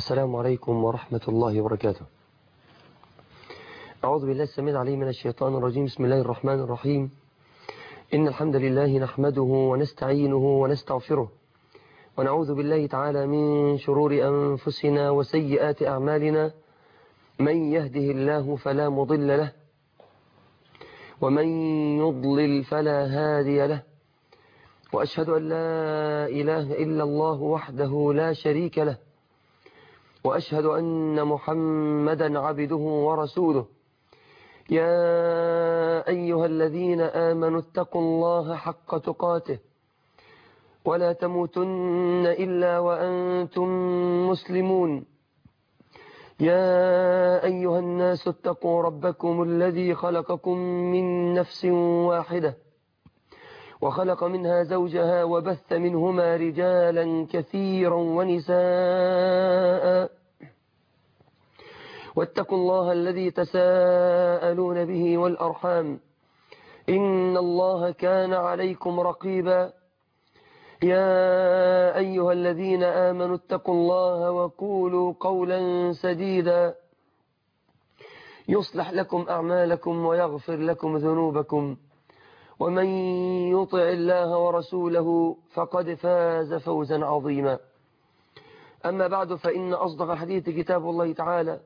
السلام عليكم ورحمة الله وبركاته. أعوذ بالله السميع العليم من الشيطان الرجيم. بسم الله الرحمن الرحيم. إن الحمد لله نحمده ونستعينه ونستغفره ونعوذ بالله تعالى من شرور أنفسنا وسيئات أعمالنا. من يهده الله فلا مضل له ومن يضلل فلا هادي له، وأشهد أن لا إله إلا الله وحده لا شريك له، وأشهد أن محمدا عبده ورسوله. يا أيها الذين آمنوا اتقوا الله حق تقاته ولا تموتن إلا وأنتم مسلمون. يا أيها الناس اتقوا ربكم الذي خلقكم من نفس واحدة وخلق منها زوجها وبث منهما رجالا كثيرا ونساء، واتقوا الله الذي تساءلون به والأرحام إن الله كان عليكم رقيبا. يا أيها الذين آمنوا اتقوا الله وقولوا قولا سديدا يصلح لكم أعمالكم ويغفر لكم ذنوبكم، ومن يطع الله ورسوله فقد فاز فوزا عظيما. أما بعد، فإن أصدق الحديث كتاب الله تعالى،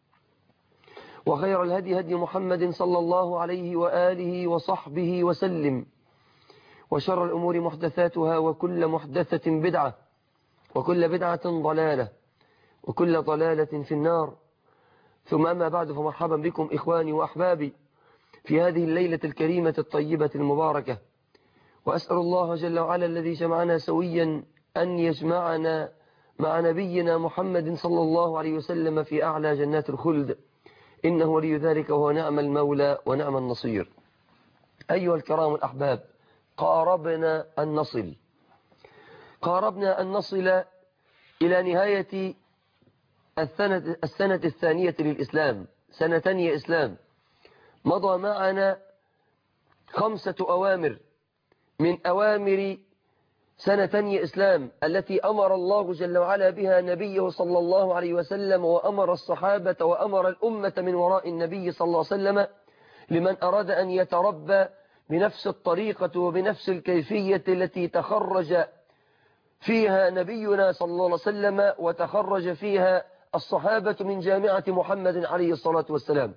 وخير الهدي هدي محمد صلى الله عليه وآله وصحبه وسلم، وشر الأمور محدثاتها، وكل محدثة بدعة، وكل بدعة ضلالة، وكل ضلالة في النار. ثم أما بعد، فمرحبا بكم إخواني وأحبابي في هذه الليلة الكريمة الطيبة المباركة، وأسأل الله جل وعلا الذي جمعنا سويا أن يجمعنا مع نبينا محمد صلى الله عليه وسلم في أعلى جنات الخلد، إنه ولي ذلك وهو نعم المولى ونعم النصير. أيها الكرام الأحباب، قاربنا أن نصل إلى نهاية السنة الثانية للإسلام، سنتين إسلام. مضى معنا 5 أوامر من أوامر سنتين إسلام التي أمر الله جل وعلا بها نبيه صلى الله عليه وسلم، وأمر الصحابة وأمر الأمة من وراء النبي صلى الله عليه وسلم، لمن أراد أن يتربى بنفس الطريقة وبنفس الكيفية التي تخرج فيها نبينا صلى الله عليه وسلم وتخرج فيها الصحابة من جامعة محمد عليه الصلاة والسلام.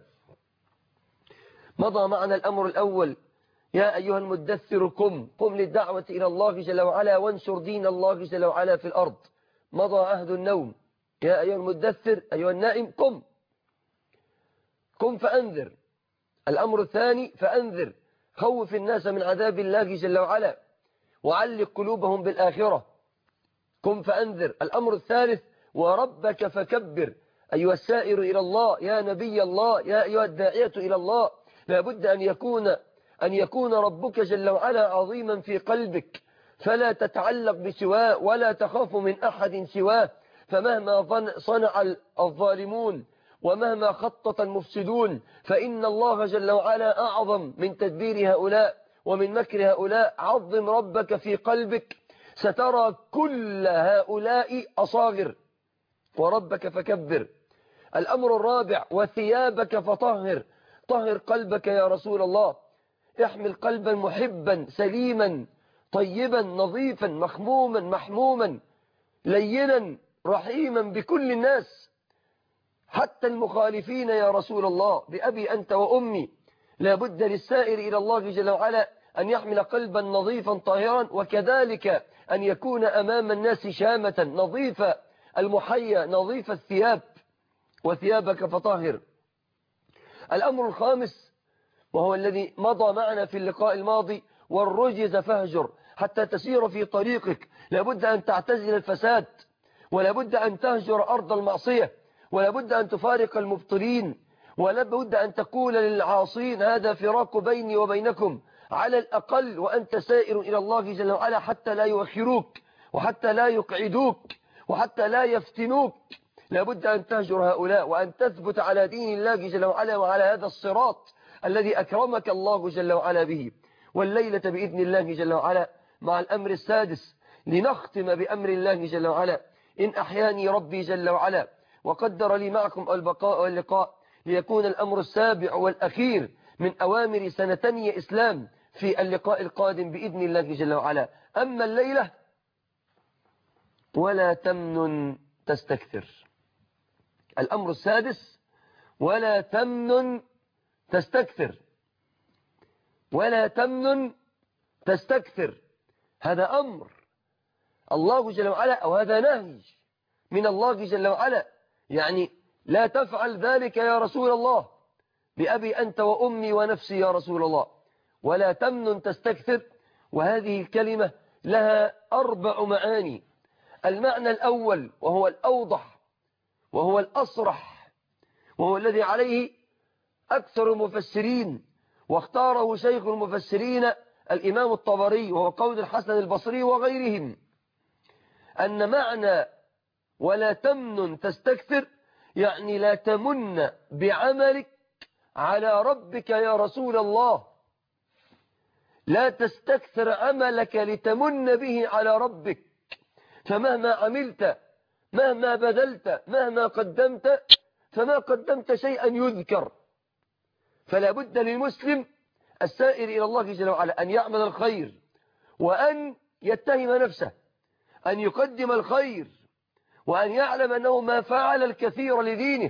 مضى معنا الأمر الأول: يا أيها المدثر قم للدعوة إلى الله جل وعلا وانشر دين الله جل وعلا في الأرض. مضى عهد النوم: يا أيها المدثر أيها النائم قم فأنذر. الأمر الثاني: فأنذر، خوف الناس من عذاب الله جل وعلا وعلق قلوبهم بالآخرة. قم فأنذر. الأمر الثالث: وربك فكبر، أيها السائر إلى الله، يا نبي الله، يا أيها الداعية إلى الله، لابد أن يكون ربك جل وعلا عظيما في قلبك، فلا تتعلق بسواه ولا تخاف من أحد سواه، فمهما صنع الظالمون ومهما خطط المفسدون فإن الله جل وعلا أعظم من تدبير هؤلاء ومن مكر هؤلاء. عظم ربك في قلبك، سترى كل هؤلاء أصاغر. وربك فكبر. الأمر الرابع: وثيابك فطهر، طهر قلبك يا رسول الله، احمل قلبا محبا سليما طيبا نظيفا مخموما محموما لينا رحيما بكل الناس حتى المخالفين يا رسول الله، بأبي أنت وأمي. لابد للسائر إلى الله جل وعلا أن يحمل قلبا نظيفا طاهرا، وكذلك أن يكون أمام الناس شامة نظيفة المحيا نظيف الثياب. وثيابك فطهر. الأمر الخامس، وهو الذي مضى معنا في اللقاء الماضي: والرجز فاهجر. حتى تسير في طريقك لابد أن تعتزل الفساد، ولابد أن تهجر أرض المعصية، ولابد أن تفارق المبطلين، ولابد أن تقول للعاصين: هذا فراق بيني وبينكم، على الأقل وأنت سائر إلى الله جل وعلا، حتى لا يؤخروك وحتى لا يقعدوك وحتى لا يفتنوك. لابد أن تهجر هؤلاء وأن تثبت على دين الله جل وعلا وعلى هذا الصراط الذي أكرمك الله جل وعلا به. والليلة بإذن الله جل وعلا مع الأمر السادس لنختم بأمر الله جل وعلا: إن أحياني ربي جل وعلا وقدر لي معكم البقاء واللقاء ليكون الأمر السابع والأخير من أوامر سنتني إسلام في اللقاء القادم بإذن الله جل وعلا. أما الليلة ولا تمنن تستكثر، الأمر السادس ولا تمنن تستكثر، ولا تمنن تستكثر. هذا أمر الله جل وعلا أو هذا نهي من الله جل وعلا، يعني لا تفعل ذلك يا رسول الله، بأبي أنت وأمي ونفسي يا رسول الله. ولا تمنن تستكثر، وهذه الكلمة لها 4 معاني. المعنى الأول وهو الأوضح وهو الأصرح وهو الذي عليه أكثر المفسرين، واختاره شيخ المفسرين الإمام الطبري وهو قول الحسن البصري وغيرهم، أن معنى ولا تمنن تستكثر يعني لا تمن بعملك على ربك يا رسول الله، لا تستكثر عملك لتمن به على ربك. فمهما عملت مهما بذلت مهما قدمت فما قدمت شيئا يذكر. فلا بد للمسلم السائر إلى الله جل وعلا أن يعمل الخير وأن يتهم نفسه، أن يقدم الخير وأن يعلم أنه ما فعل الكثير لدينه.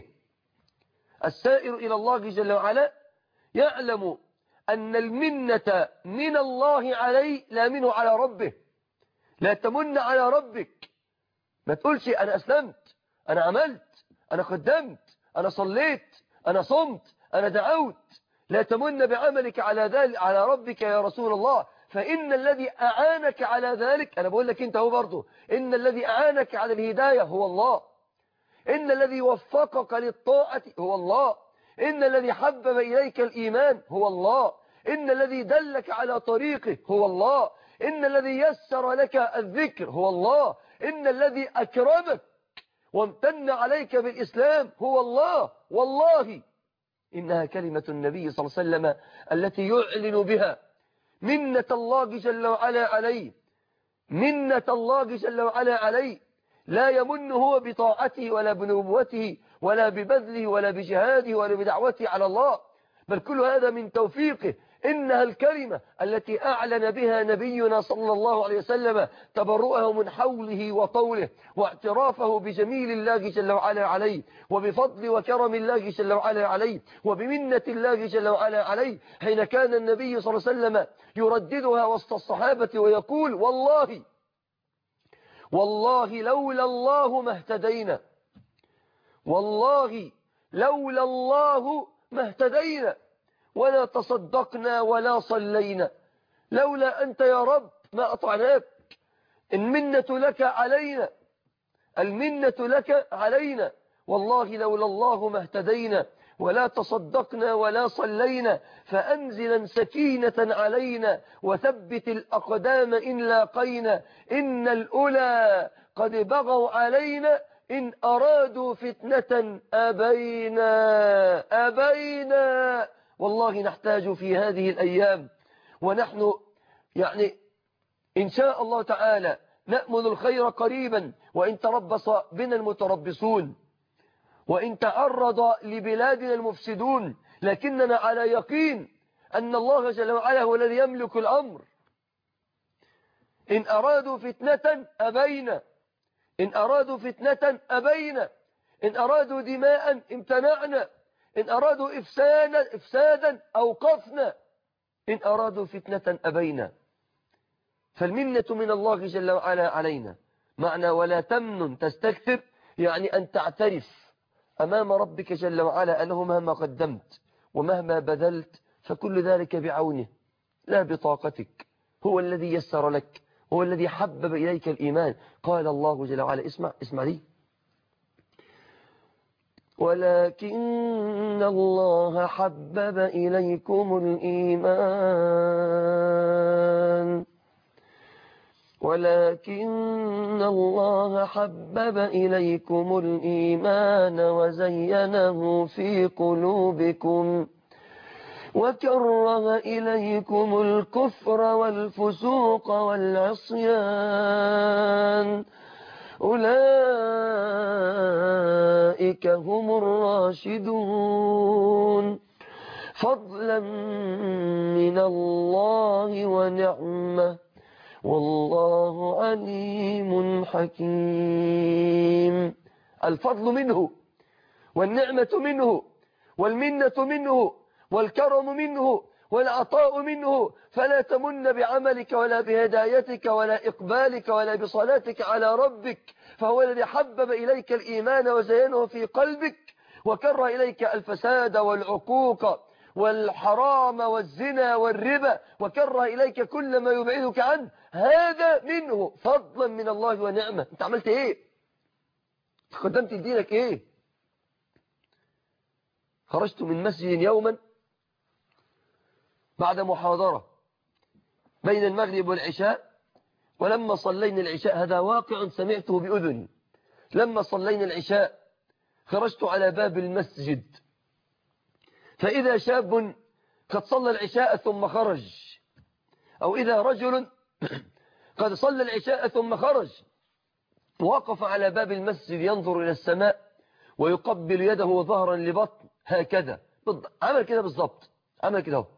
السائر إلى الله جل وعلا يعلم أن المنة من الله عليه لا منه على ربه. لا تمن على ربك، ما تقولش أنا أسلمت، أنا عملت، أنا قدمت، أنا صليت، أنا صمت، أنا دعوت. لا تمن بعملك على ذلك على ربك يا رسول الله، فإن الذي أعانك على ذلك، أنا بقول لك أنت هو برضه، إن الذي أعانك على الهداية هو الله، إن الذي وفقك للطاعة هو الله، إن الذي حبب إليك الإيمان هو الله، إن الذي دلك على طريقه هو الله، إن الذي يسر لك الذكر هو الله، إن الذي أكرمك وامتن عليك بالإسلام هو الله. والله إنها كلمة النبي صلى الله عليه وسلم التي يعلن بها منة الله جل وعلا عليه، منة الله جل وعلا عليه. لا يمن هو بطاعته ولا بنبوته ولا ببذله ولا بجهاده ولا بدعوته على الله، بل كل هذا من توفيقه. إنها الكلمة التي أعلن بها نبينا صلى الله عليه وسلم تبرؤه من حوله وطوله واعترافه بجميل الله جل وعلا عليه وبفضل وكرم الله جل وعلا عليه وبمنة الله جل وعلا عليه، حين كان النبي صلى الله عليه وسلم يرددها وسط الصحابة ويقول والله لولا الله ما اهتدينا، والله لولا الله ما اهتدينا ولا تصدقنا ولا صلينا، لولا أنت يا رب ما أطعناك. المنة لك علينا، المنة لك علينا. والله لولا الله ما اهتدينا ولا تصدقنا ولا صلينا، فأنزلا سكينة علينا وثبت الأقدام إن لاقينا، إن الأولى قد بغوا علينا إن أرادوا فتنة أبينا. والله نحتاج في هذه الأيام ونحن يعني إن شاء الله تعالى نأمل الخير قريبا، وإن تربص بنا المتربصون وإن تعرض لبلادنا المفسدون، لكننا على يقين أن الله جل وعلا هو الذي يملك الأمر. إن أرادوا فتنة أبينا، إن أرادوا فتنة أبينا، إن أرادوا دماء امتنعنا، إن أرادوا إفسادا أوقفنا، إن أرادوا فتنة أبينا. فالمنة من الله جل وعلا علينا. معنى ولا تمنن تستكثر يعني أن تعترف أمام ربك جل وعلا أنه مهما قدمت ومهما بذلت فكل ذلك بعونه لا بطاقتك. هو الذي يسر لك، هو الذي حبب إليك الإيمان. قال الله جل وعلا، اسمع لي، ولكن الله حبب إليكم الإيمان، ولكن الله حبب إليكم الإيمان وزينه في قلوبكم وكره إليكم الكفر والفسوق والعصيان أولئك هم الراشدون فضلا من الله ونعمة والله عليم حكيم. الفضل منه والنعمة منه والمنة منه والكرم منه والعطاء منه، فلا تمن بعملك ولا بهدايتك ولا إقبالك ولا بصلاتك على ربك، فهو الذي حبب إليك الإيمان وزينه في قلبك وكره إليك الفساد والعقوق والحرام والزنا والربا وكره إليك كل ما يبعدك عنه. هذا منه فضلا من الله ونعمة. انت عملت ايه؟ قدمت لدينك ايه؟ خرجت من مسجد يوما بعد محاضرة بين المغرب والعشاء، ولما صلينا العشاء، هذا واقع سمعته بأذني، لما صلينا العشاء خرجت على باب المسجد، فإذا شاب قد صلى العشاء ثم خرج، أو إذا رجل قد صلى العشاء ثم خرج ووقف على باب المسجد ينظر إلى السماء ويقبل يده ظهرا لبطن هكذا، عمل كده بالضبط، عمل كده اهو.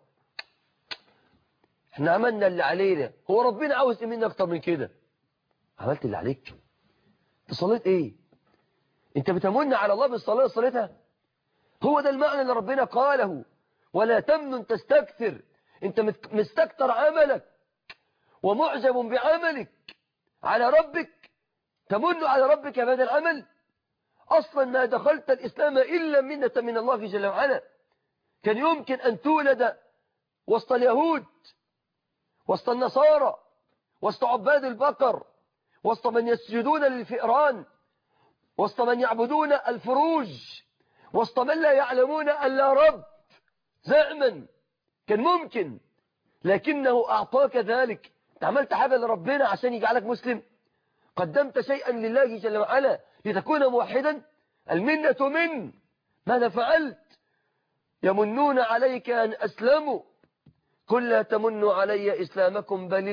احنا عملنا اللي علينا، هو ربنا عاوز ايه منا اكتر من كده؟ عملت اللي عليك. انت صليت ايه؟ انت بتمن على الله بالصلاة اللي صليتها؟ هو ده المعنى اللي ربنا قاله، ولا تمنن تستكثر. انت مستكتر عملك ومعجب بعملك على ربك، تمن على ربك بهذا العمل. اصلا ما دخلت الاسلام الا منة من الله جل وعلا. كان يمكن ان تولد وسط اليهود، وسط النصارى، وسط عباد البقر، وسط من يسجدون للفئران، وسط من يعبدون الفروج، وسط من لا يعلمون ألا رب زعما. كان ممكن، لكنه أعطاك ذلك. عملت حاجة لربنا عشان يجعلك مسلم؟ قدمت شيئا لله جل وعلا لتكون موحدا؟ المنة من ماذا فعلت؟ يمنون عليك أن أسلموا، قل لا تمنوا علي إسلامكم بل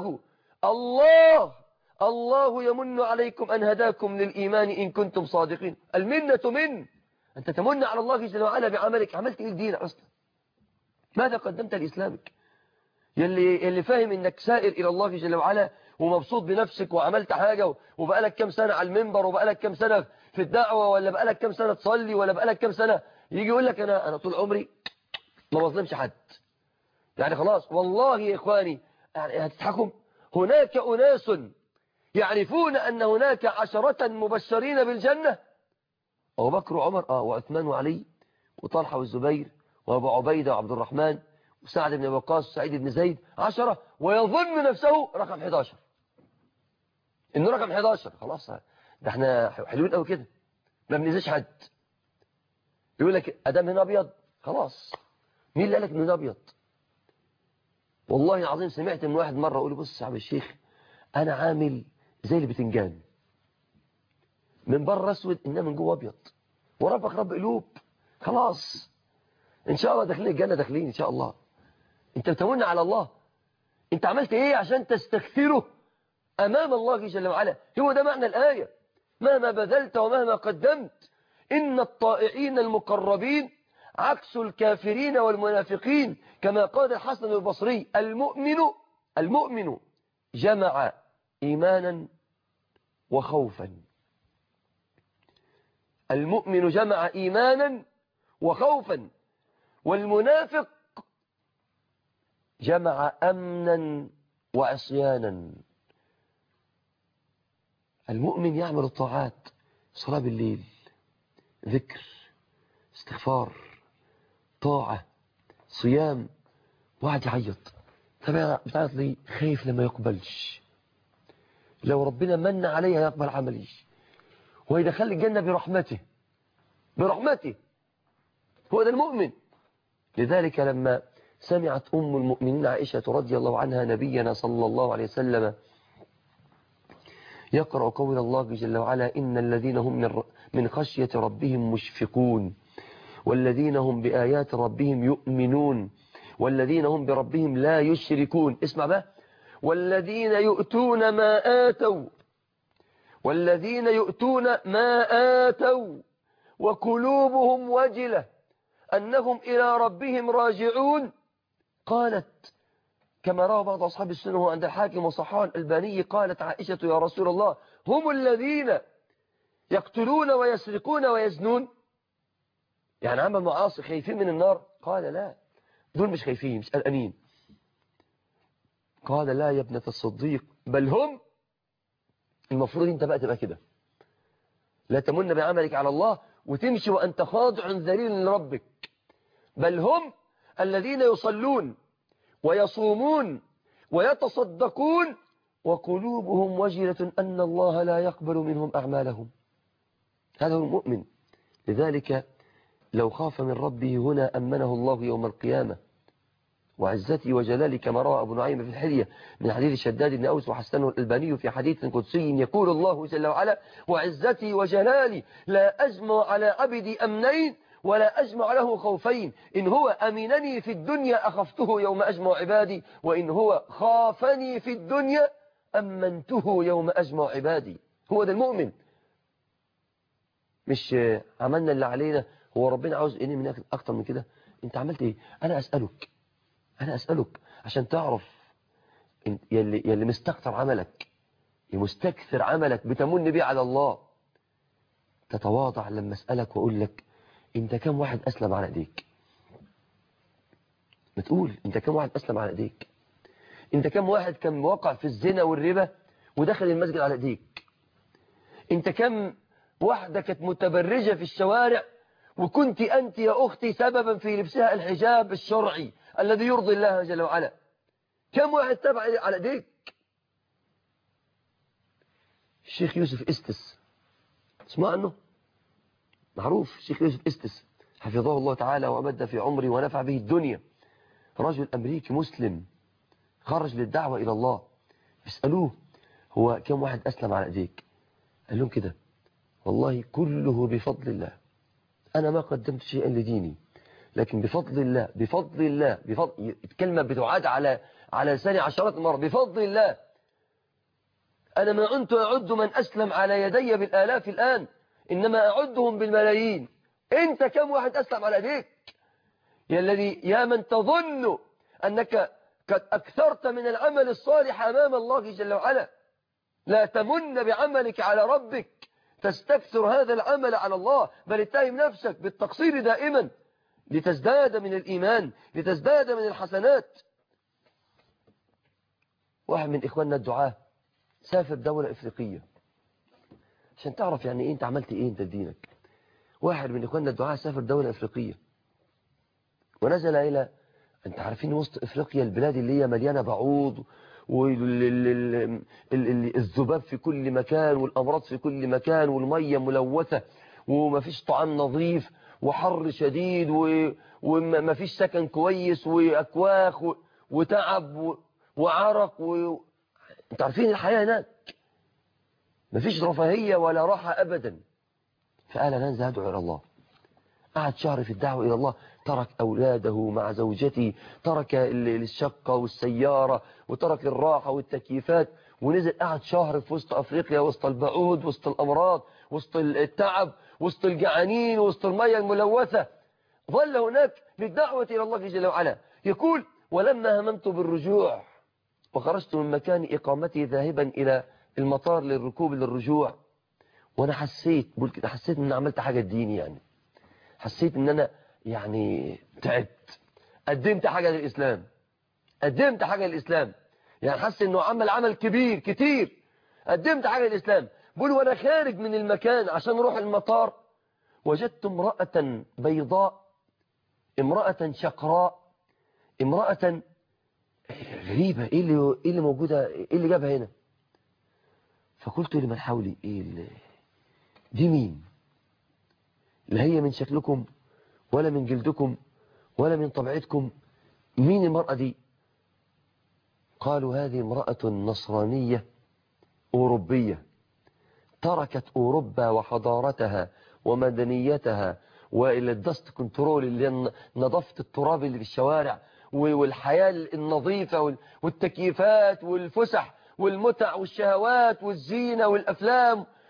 الله يمن عليكم أن هداكم للإيمان إن كنتم صادقين. المنة من أنت تمن على الله جل وعلا بعملك. عملت إيه الدين أصلا؟ ماذا قدمت لإسلامك؟ يلي فاهم إنك سائر إلى الله جل وعلا ومبسوط بنفسك وعملت حاجة وبقالك كم سنة على المنبر وبقالك كم سنة في الدعوة ولا بقالك كم سنة تصلي ولا بقالك كم سنة، يجي يقول لك أنا طول عمري ما بظلمش حد. يعني خلاص والله يا إخواني يعني هتضحكوا. هناك أناس يعرفون أن هناك 10 مبشرين بالجنة، أبو بكر وعمر وعثمان وعلي وطلحة والزبير وأبو عبيدة وعبد الرحمن وسعد بن وقاص وسعيد بن زيد 10، ويظن نفسه رقم 11، إنه رقم 11. خلاص ده احنا حلوين قوي كده، ما بنزيش حد. يقول لك أدام هنا أبيض، خلاص مين اللي قال لك إنه أبيض؟ والله العظيم سمعت من واحد مرة يقول لي بص يا عم الشيخ، أنا عامل زي البتنجان، من بره أسود إنما من جوه أبيض، وربك رب قلوب. خلاص إن شاء الله داخلين الجنة، داخلين إن شاء الله. أنت بتمن على الله. أنت عملت إيه عشان تستكثره أمام الله جل وعلا؟ هو ده معنى الآية. مهما بذلت ومهما قدمت، إن الطائعين المقربين عكس الكافرين والمنافقين، كما قال الحسن البصري: المؤمن جمع إيمانا وخوفا. المؤمن جمع إيمانا وخوفا، والمنافق جمع أمنا وعصيانا. المؤمن يعمل الطاعات، صلاة بالليل، ذكر، استغفار، طاعة، صيام، واحد يعيط. طب بتعيط ليه؟ خايف لما يقبلش، لو ربنا من عليها يقبل عملي ويدخل الجنة برحمته. هو ده المؤمن. لذلك لما سمعت أم المؤمنين عائشة رضي الله عنها نبينا صلى الله عليه وسلم يقرأ قول الله جل وعلا: إن الذين هم من خشية ربهم مشفقون، والذين هم بآيات ربهم يؤمنون، والذين هم بربهم لا يشركون. اسمع بقى: والذين يؤتون ما آتوا والذين يؤتون ما آتوا وقلوبهم وجلة أنهم إلى ربهم راجعون. قالت كما روى بعض أصحاب السنة عند الحاكم وصححه الألباني، قالت عائشة يا رسول الله هم الذين يقتلون ويسرقون ويزنون، يعني عمل معاصي خايفين من النار؟ قال لا، دول مش خايفين، مش قلقانين. قال لا يا ابنة الصديق، بل هم، المفروض انت بقى تبقى كده، لا تمن بعملك على الله وتمشي وأنت خاضع ذليل لربك، بل هم الذين يصلون ويصومون ويتصدقون وقلوبهم وجلة أن الله لا يقبل منهم أعمالهم. هذا هو المؤمن. لذلك لو خاف من ربه هنا أمنه الله يوم القيامة. وعزتي وجلالي كما روى أبو نعيم في الحلية من حديث شداد بن أوس وحسنه الألباني في حديث قدسي، يقول الله جل وعلا وعزتي وجلالي لا أجمع على عبدي أمنين ولا أجمع له خوفين، إن هو أمنني في الدنيا أخفته يوم أجمع عبادي، وإن هو خافني في الدنيا أمنته يوم أجمع عبادي. هو ده المؤمن. مش عملنا اللي علينا، هو ربنا عاوز إيه منك أكتر من كده؟ أنت عملت إيه؟ أنا أسألك عشان تعرف يلي مستكثر عملك، مستكثر عملك بتمن بيه على الله، تتواضع لما أسألك وأقول لك أنت كم واحد أسلم على إيديك؟ بتقول أنت كم واحد أسلم على إيديك؟ أنت كم واحد كان واقع في الزنا والربا ودخل المسجد على إيديك؟ أنت كم واحدة كانت متبرجة في الشوارع وكنت أنت يا أختي سببا في لبسها الحجاب الشرعي الذي يرضي الله جل وعلا؟ كم واحد تبع على إيديك؟ الشيخ يوسف إستس، اسمع عنه؟ معروف الشيخ يوسف إستس حفظه الله تعالى وأمد في عمره ونفع به الدنيا، رجل أمريكي مسلم خرج للدعوة إلى الله. اسألوه هو كم واحد أسلم على إيديك؟ قال لهم كده والله كله بفضل الله، أنا ما قدمت شيئا لديني، لكن بفضل الله بفضل الله بفضل، الكلمة بتعاد على لساني عشرات مرات، بفضل الله أنا ما كنت أعد من أسلم على يدي بالآلاف الآن، إنما أعدهم بالملايين. أنت كم واحد أسلم على يديك؟ يا من تظن أنك قد أكثرت من العمل الصالح أمام الله جل وعلا، لا تمن بعملك على ربك تستكثر هذا العمل على الله، بل اتهم نفسك بالتقصير دائما لتزداد من الإيمان، لتزداد من الحسنات. واحد من إخواننا الدعاة سافر دولة إفريقية عشان تعرف يعني إيه أنت عملت إيه أنت لدينك. واحد من إخواننا الدعاة سافر دولة إفريقية ونزل إلى، أنت عارفين وسط إفريقيا البلاد اللي هي مليانة بعوض والذباب في كل مكان والأمراض في كل مكان والمية ملوثة ومفيش طعام نظيف وحر شديد ومفيش سكن كويس وأكواخ وتعب وعرق أنت عارفين الحياة هناك مفيش رفاهية ولا راحة أبدا. فقال أنا أنزل أدعو إلى الله. قعد شهر في الدعوة إلى الله، ترك أولاده مع زوجته، ترك الشقة والسيارة وترك الراحة والتكييفات، ونزل قعد شهر في وسط أفريقيا، وسط البعوض، وسط الأمراض، وسط التعب، وسط الجعانين، وسط المياه الملوثة. ظل هناك للدعوة إلى الله جل وعلا. يقول ولما هممت بالرجوع وخرجت من مكان إقامتي ذاهبا إلى المطار للركوب للرجوع، وأنا حسيت إن أنا عملت حاجة ديني، يعني حسيت إن أنا يعني تعبت، قدمت حاجة للإسلام، يعني حس إنه عمل كبير كتير، قدمت حاجة للإسلام. بقول وأنا خارج من المكان عشان أروح المطار وجدت امرأة بيضاء، امرأة شقراء، امرأة غريبة، إيه اللي موجودة، إيه اللي جابها هنا؟ فقلت لمن حولي دي مين؟ لا هي من شكلكم ولا من جلدكم ولا من طبيعتكم، مين المرأة دي؟ قالوا هذه امرأة نصرانية أوروبية تركت أوروبا وحضارتها ومدنيتها والدست كنترول اللي نظافة التراب اللي في الشوارع والحياة النظيفة والتكييفات والفسح والمتع والشهوات والزينة والأفلام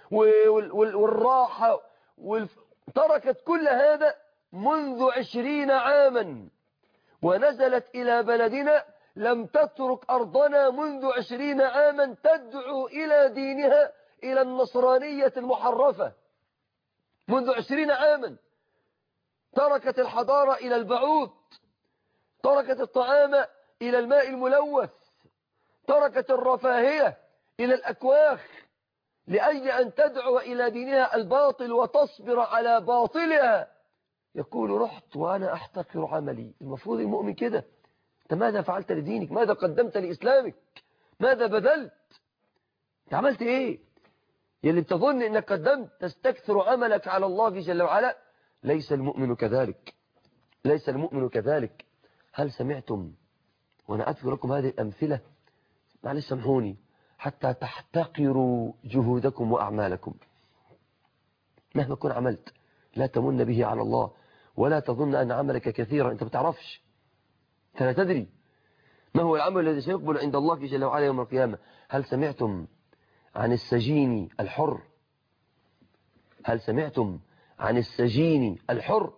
والراحة تركت كل هذا منذ 20 عاما، ونزلت إلى بلدنا لم تترك أرضنا منذ 20 عاما تدعو إلى دينها، إلى النصرانية المحرفة. منذ 20 عاما تركت الحضارة إلى البعوض، تركت الطعام إلى الماء الملوث، تركت الرفاهية إلى الأكواخ، لأجل أن تدعو إلى دينها الباطل وتصبر على باطلها. يقول رحت وأنا أحتقر عملي. المفروض المؤمن كده. أنت ماذا فعلت لدينك؟ ماذا قدمت لإسلامك؟ ماذا بذلت؟ أنت عملت إيه؟ يلي بتظن أنك قدمت تستكثر عملك على الله جل وعلا. ليس المؤمن كذلك، ليس المؤمن كذلك. هل سمعتم وأنا أذكر لكم هذه الأمثلة؟ معلش سامحوني، حتى تحتقروا جهودكم وأعمالكم. مهما كن عملت لا تمن به على الله، ولا تظن أن عملك كثيرا. أنت بتعرفش، أنت لا تدري ما هو العمل الذي سيقبل عند الله جل وعلا يوم القيامة. هل سمعتم عن السجين الحر؟ هل سمعتم عن السجين الحر؟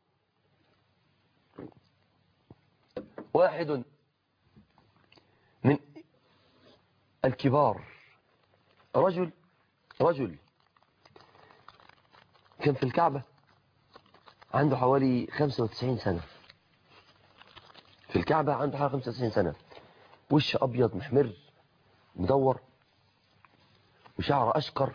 واحد من الكبار، رجل كان في الكعبة، عنده حوالي 95 سنة. في الكعبة عنده حوالي 95 سنة، وش أبيض محمر مدور، وشعر أشقر،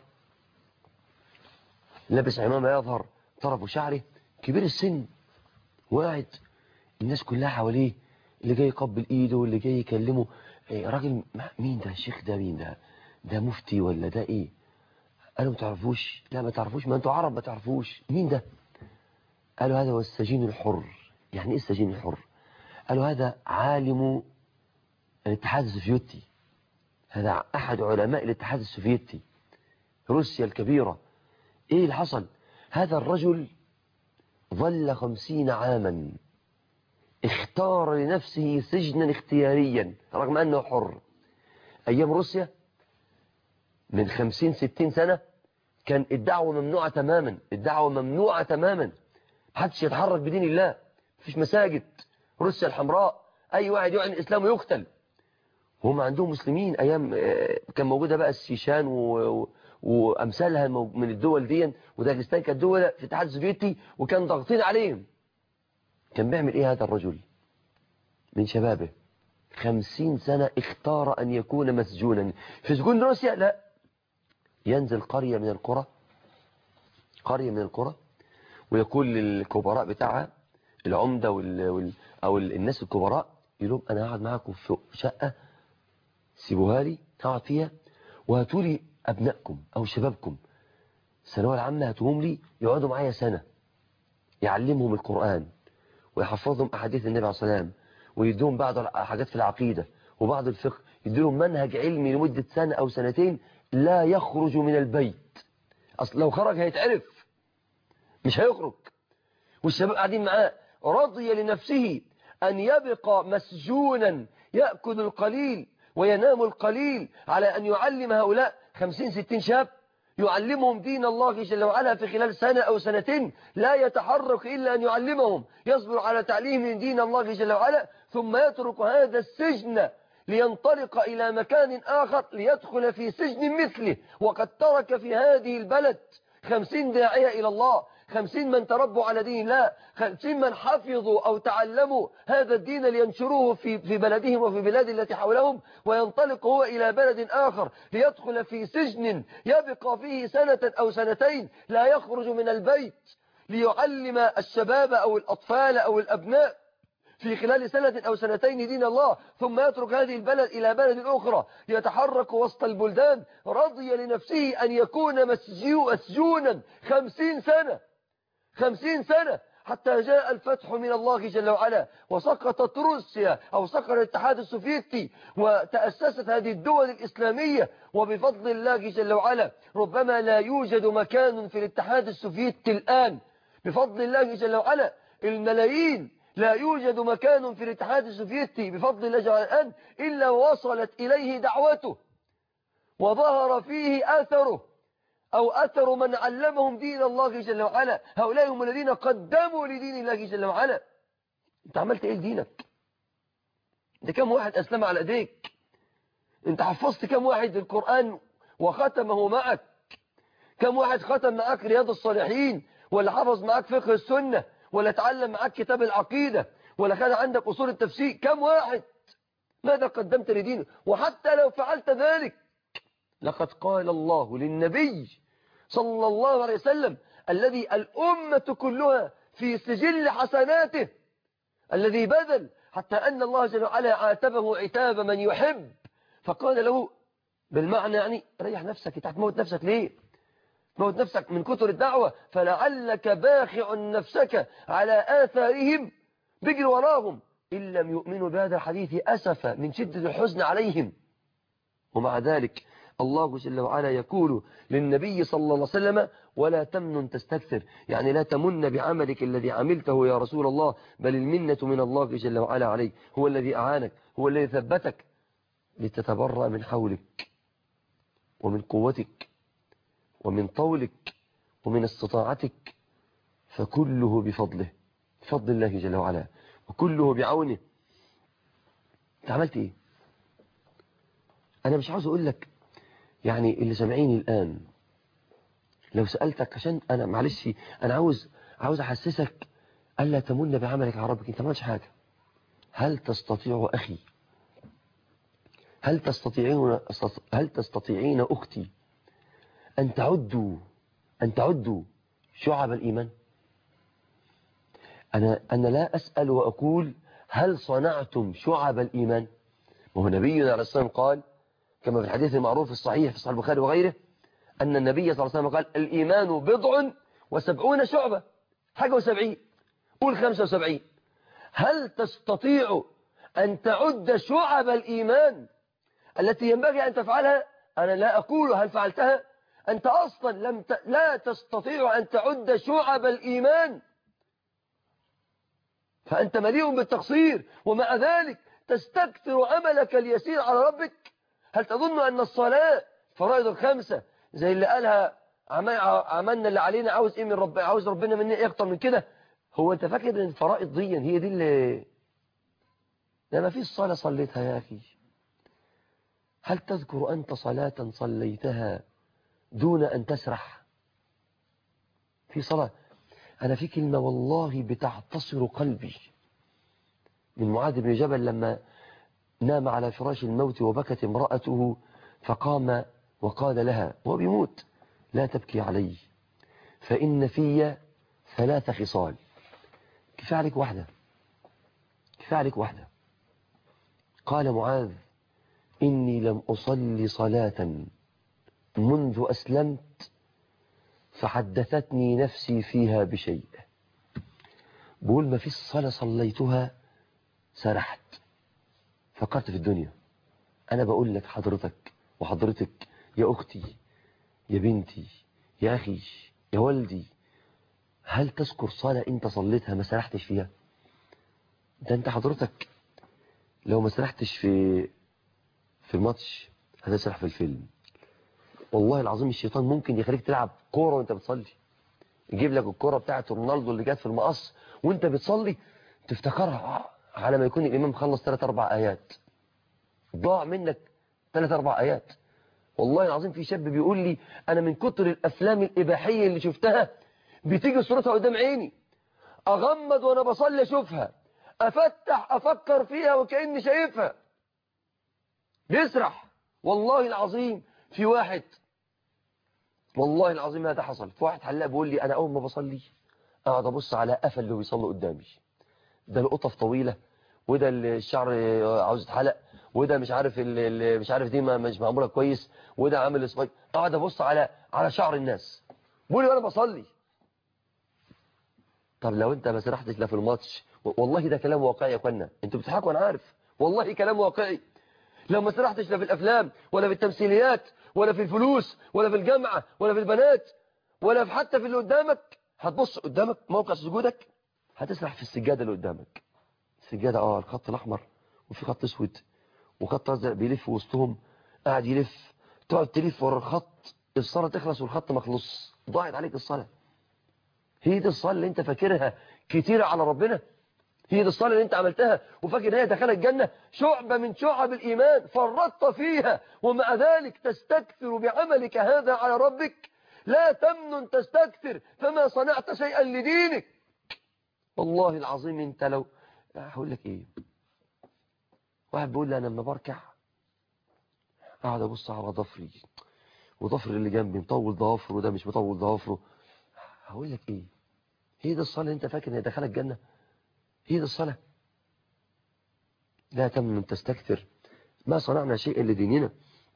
لابس عمامة يظهر طرف شعره، كبير السن، وقاعد الناس كلها حواليه، اللي جاي يقبل ايده واللي جاي يكلمه. راجل مين ده؟ الشيخ ده مين ده؟ ده مفتي ولا ده ايه؟ قالوا ما تعرفوش؟ لا ما تعرفوش، ما انتوا عرب ما تعرفوش. مين ده؟ قالوا هذا هو السجين الحر. يعني ايه السجين الحر؟ قالوا هذا عالم الاتحاد السوفيتي، هذا احد علماء الاتحاد السوفيتي، روسيا الكبيرة. ايه اللي حصل؟ هذا الرجل ظل 50 عاما اختار لنفسه سجنا اختياريا رغم أنه حر. أيام روسيا من 50-60 سنة كان الدعوة ممنوعة تماما، الدعوة ممنوعة تماما، محدش يتحرك بدين الله، مفيش مساجد. روسيا الحمراء أي واحد يعلن إسلامه يقتل. وهم عندهم مسلمين أيام كان موجودة بقى الشيشان وأمثالها من الدول دي، وداغستان كانت دول في الاتحاد السوفيتي وكان ضاغطين عليهم. كان بيعمل إيه هذا الرجل من شبابه؟ 50 سنة اختار أن يكون مسجونا في سجون روسيا. لا، ينزل قرية من القرى ويقول للكبراء بتاعها، العمدة أو الناس الكبراء، يقول لهم أنا هقعد معكم في شقة، سيبوها لي هقعد فيها، وهاتوا لي أبنائكم أو شبابكم الثانوية العامة، هاتوهم لي يقعدوا معايا سنة، يعلمهم القرآن ويحفظهم أحاديث النبي عليه الصلاة والسلام، ويدوهم بعض حاجات في العقيدة وبعض الفقه، يديلهم منهج علمي لمدة سنة أو سنتين لا يخرج من البيت. أصل لو خرج هيتعرف، مش هيخرج. والشباب قاعدين معاه، رضي لنفسه أن يبقى مسجونا يأكل القليل وينام القليل على أن يعلم هؤلاء 50-60 شاب، يعلمهم دين الله جل وعلا في خلال سنة أو سنتين، لا يتحرك إلا أن يعلمهم، يصبر على تعليم دين الله جل وعلا، ثم يترك هذا السجن لينطلق إلى مكان آخر ليدخل في سجن مثله. وقد ترك في هذه البلد 50 داعية إلى الله، 50 من تربوا على دين الله، 50 من حفظوا أو تعلموا هذا الدين لينشروه في بلدهم وفي بلاد التي حولهم، وينطلق هو إلى بلد آخر ليدخل في سجن يبقى فيه سنة أو سنتين لا يخرج من البيت، ليعلم الشباب أو الأطفال أو الأبناء في خلال سنة أو سنتين دين الله، ثم يترك هذه البلد إلى بلد أخرى يتحرك وسط البلدان. رضي لنفسه أن يكون مسجونا 50 سنة حتى جاء الفتح من الله جل وعلا، وسقطت روسيا أو سقط الاتحاد السوفيتي، وتأسست هذه الدول الإسلامية. وبفضل الله جل وعلا ربما لا يوجد مكان في الاتحاد السوفيتي الآن، بفضل الله جل وعلا الملايين، لا يوجد مكان في الاتحاد السوفيتي بفضل الله جل وعلا الآن إلا وصلت إليه دعوته وظهر فيه أثره. أو أثر من علمهم دين الله جل وعلا. هؤلاء هم الذين قدموا لدين الله جل وعلا. أنت عملت إيه لدينك؟ أنت كم واحد أسلم على أيديك؟ أنت حفظت كم واحد القرآن وختمه معك؟ كم واحد ختم معك رياض الصالحين، ولا حفظ معك فقه السنة، ولا تعلم معك كتاب العقيدة، ولا خد عندك أصول التفسير؟ كم واحد؟ ماذا قدمت لدينه؟ وحتى لو فعلت ذلك، لقد قال الله للنبي صلى الله عليه وسلم الذي الأمة كلها في سجل حسناته، الذي بذل حتى أن الله جل وعلا عاتبه عتاب من يحب، فقال له بالمعنى يعني ريح نفسك، انت هتموت نفسك ليه؟ تموت نفسك من كتر الدعوة، فلعلك باخع نفسك على آثارهم، بجر وراهم إن لم يؤمنوا بهذا الحديث أسفا من شدة الحزن عليهم. ومع ذلك الله جل وعلا يقول للنبي صلى الله عليه وسلم ولا تمنن تستكثر، يعني لا تمن بعملك الذي عملته يا رسول الله، بل المنة من الله جل وعلا عليك، هو الذي أعانك، هو الذي ثبتك لتتبرأ من حولك ومن قوتك ومن طولك ومن استطاعتك، فكله بفضله، بفضل الله جل وعلا، وكله بعونه. انت عملت ايه؟ انا مش عاوز اقول لك يعني اللي سامعيني الان، لو سألتك عشان انا معلش انا عاوز احسسك الا تمن بعملك على ربك، انت ما عملتش حاجه. هل تستطيع اخي، هل تستطيعين اختي ان تعدوا شعب الايمان؟ انا لا اسال واقول هل صنعتم شعب الايمان؟ وهو نبينا عليه الصلاه والسلام قال كما في الحديث المعروف الصحيح في صحيح البخاري وغيره أن النبي صلى الله عليه وسلم قال الإيمان 70 شعبة، حاجة و70، قول 75. هل تستطيع أن تعد شعب الإيمان التي ينبغي أن تفعلها؟ أنا لا أقول هل فعلتها، أنت أصلا لا تستطيع أن تعد شعب الإيمان، فأنت مليء بالتقصير، ومع ذلك تستكثر عملك اليسير على ربك. هل تظن أن الصلاة فرائض الخمسة زي اللي قالها عملنا اللي علينا، عاوز ايه من ربنا، عاوز ربنا مني ايه اكتر من كده؟ هو انت فاكر ان الفرائض دي هي دي اللي ما فيش صلاة صليتها يا اخي؟ هل تذكر انت صلاة صليتها دون ان تسرح في صلاة؟ انا في كلمة والله بتعتصر قلبي من معاذ بن جبل لما نام على فراش الموت وبكت امرأته، فقام وقال لها وهو بيموت لا تبكي علي فإن في 3 خصال، كفاية عليك واحدة. قال معاذ إني لم أصلي صلاة منذ أسلمت فحدثتني نفسي فيها بشيء. بقول ما فيش صلاة صليتها سرحت فكرت في الدنيا. أنا بقول لك حضرتك وحضرتك يا أختي يا بنتي يا أخي يا والدي، هل تذكر صلاة أنت صليتها ما سرحتش فيها؟ ده أنت حضرتك لو ما سرحتش في الماتش هتسرح في الفيلم. والله العظيم الشيطان ممكن يخليك تلعب كورة وانت بتصلي، يجيب لك الكورة بتاعت رونالدو اللي جت في المقص وانت بتصلي تفتكرها على ما يكون الإمام خلص 3-4 آيات، ضاع منك 3-4 آيات. والله العظيم في شاب بيقول لي أنا من كتر الأفلام الإباحية اللي شفتها بتيجي صورتها قدام عيني، أغمض وأنا بصلي أشوفها، أفتح أفكر فيها وكأني شايفها، بيسرح. والله العظيم في واحد، والله العظيم هذا حصل، في واحد حلاق بيقول لي أنا أول ما بصلي أقعد أبص على قفا اللي بيصلي قدامي، ده القطف طويلة، وده الشعر عاوز يتحلق، وده مش عارف مش عارف دي مش معموله كويس، وده عامل صغير، اقعد ابص على شعر الناس بقول وانا بصلي. طب لو انت ما سرحتش لا في الماتش، والله ده كلام واقعي يا اخوانا، انتوا بتضحكوا انا عارف، والله كلام واقعي، لو ما سرحتش لا في الافلام ولا في التمثيليات ولا في الفلوس ولا في الجامعه ولا في البنات ولا في حتى في اللي قدامك، هتبص قدامك موقع سجودك هتسرح في السجاده اللي قدامك، السجاده الخط الاحمر وفي خط اسود وخط ازرق بيلف وسطهم، قاعد يلف، تقعد تلف ورا الخط الصلاة تخلص والخط مخلص، ضاعت عليك الصلاة. هي دي الصلاة اللي انت فاكرها كتيرة على ربنا؟ هي دي الصلاة اللي انت عملتها وفاكر هي دخلت الجنة؟ شعبة من شعب الإيمان فرطت فيها، ومع ذلك تستكثر بعملك هذا على ربك. لا تمنن تستكثر فما صنعت شيئا لدينك. والله العظيم انت لو هقول لك ايه، واحد بيقول لي انا لما بركع قاعد ابص على ضفري وضفر اللي جنبي مطول ضوافره وده مش مطول ضوافره. هقول لك ايه، هي دي الصلاة اللي انت فاكر ان دخلت الجنة؟ هي دي الصلاة؟ لا تمنن تستكثر ما صنعنا شيئا لديننا.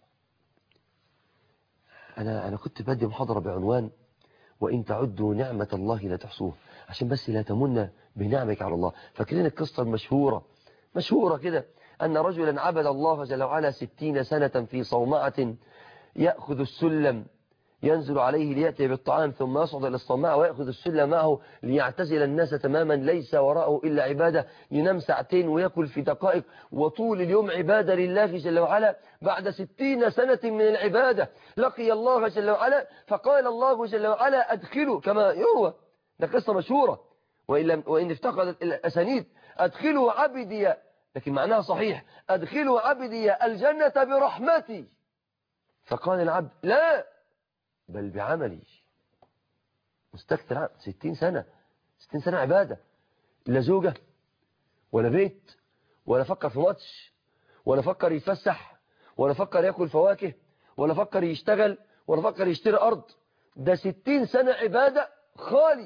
أنا كنت بدي محاضرة بعنوان وإن تعدوا نعمة الله لا تحصوها، عشان بس لا تمن بنعمك على الله. فاكرين القصة المشهورة مشهورة كده، أن رجلا عبد الله جل وعلا 60 سنة في صومعة، يأخذ السلم ينزل عليه ليأتي بالطعام، ثم يصعد إلى الصومعة ويأخذ السلم معه ليعتزل الناس تماما، ليس وراءه إلا عبادة، ينام ساعتين ويأكل في دقائق، وطول اليوم عبادة لله جل وعلا. بعد 60 سنة من العبادة لقي الله جل وعلا، فقال الله جل وعلا أدخلوا، كما يروى، ده قصة مشهورة وإن افتقدت الأسانيد، أدخلوا عبدي، لكن معناها صحيح، أدخلوا عبدي الجنة برحمتي. فقال العبد لا بل بعملي. مستكثر 60 سنة، 60 سنة عبادة، لا زوجة ولا بيت ولا فكر في ماتش ولا فكر يتفسح ولا فكر يأكل فواكه ولا فكر يشتغل ولا فكر يشتري أرض. ده 60 سنة عبادة خالي،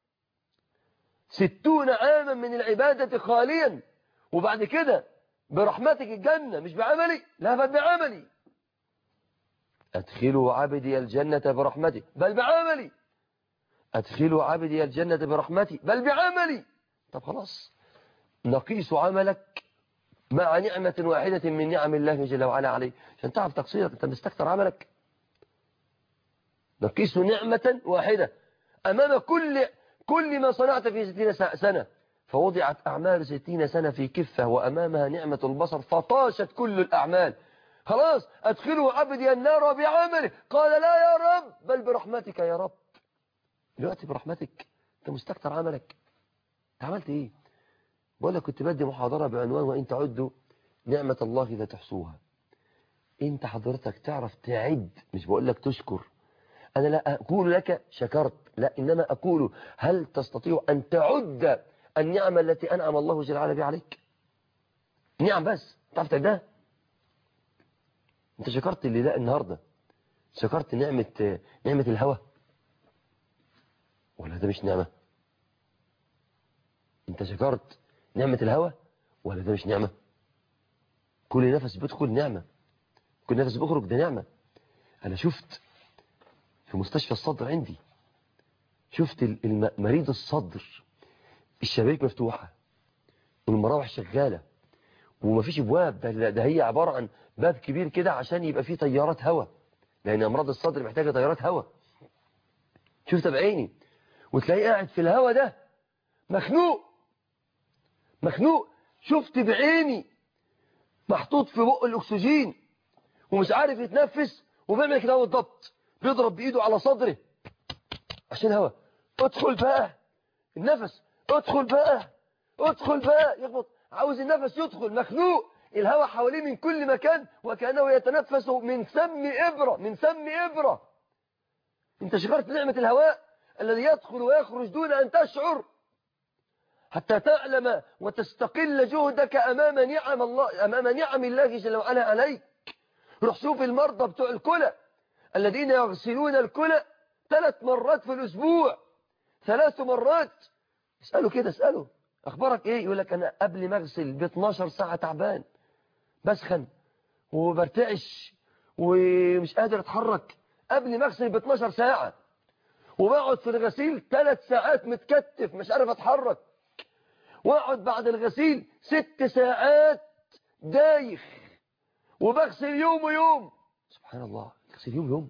60 عاما من العبادة خاليا، وبعد كده برحمتك الجنة مش بعملي، لا بل بعملي. أدخلوا عبدي الجنة برحمتي بل بعملي، أدخلوا عبدي الجنة برحمتي بل بعملي. طب خلاص، نقيس عملك مع نعمة واحدة من نعم الله جل وعلا عليك عشان تعرف تقصيرك. أنت مستكتر عملك. نقيس نعمة واحدة أمام كل ما صنعت في 60 سنة، فوضعت أعمال 60 سنة في كفة وأمامها نعمة البصر فطاشت كل الأعمال. خلاص، أدخلوا عبدي النار بعمله، قال لا يا رب بل برحمتك يا رب. دلوقتي برحمتك أنت مستكتر عملك. أنت عملت إيه؟ بقول لك كنت بدي محاضرة بعنوان وإن تعدوا نعمة الله لا تحصوها. أنت حضرتك تعرف تعد، مش بقول لك تشكر. أنا لا أقول لك شكرت، لا، إنما أقول هل تستطيع أن تعد النعمة التي أنعم الله جل وعلا بها عليك؟ نعم بس تعرف تعدها؟ أنت شكرت اللي لا النهاردة؟ شكرت نعمة الهوى ولا ده مش نعمة؟ أنت شكرت نعمة الهوى ولا ده مش نعمة؟ كل نفس بيدخل نعمة، كل نفس بيخرج ده نعمة. أنا شفت في مستشفى الصدر عندي، شفت مريض الصدر الشبابيك مفتوحة والمراوح شغالة ومفيش ابواب، ده هي عبارة عن باب كبير كده عشان يبقى فيه تيارات هواء، لأن أمراض الصدر محتاجة تيارات هواء. شفت بعيني، وتلاقيه قاعد في الهواء ده مخنوق. شفت بعيني محطوط في بق الأكسجين ومش عارف يتنفس وبيعمل كده بالضبط، بيضرب بإيده على صدره عشان هواء. ادخل بقى النفس، ادخل بقى يخبط، عاوز النفس يدخل، مخنوق، الهواء حواليه من كل مكان وكأنه يتنفس من سم إبرة. انت شكرت نعمة الهواء الذي يدخل ويخرج دون أن تشعر، حتى تعلم وتستقل جهدك أمام نعم الله جل وعلا عليك. روح شوف المرضى بتوع الكلى الذين يغسلون الكلى 3 مرات في الأسبوع، 3 مرات. اسأله كده، اسأله أخبارك إيه؟ يقول لك أنا قبل ما أغسل ب 12 ساعة تعبان، بسخن وبرتعش ومش قادر أتحرك قبل ما أغسل ب 12 ساعة، وبقعد في الغسيل 3 ساعات متكتف مش عارف أتحرك، واقعد بعد الغسيل 6 ساعات دايخ، وبغسل يوم ويوم. سبحان الله، بغسل يوم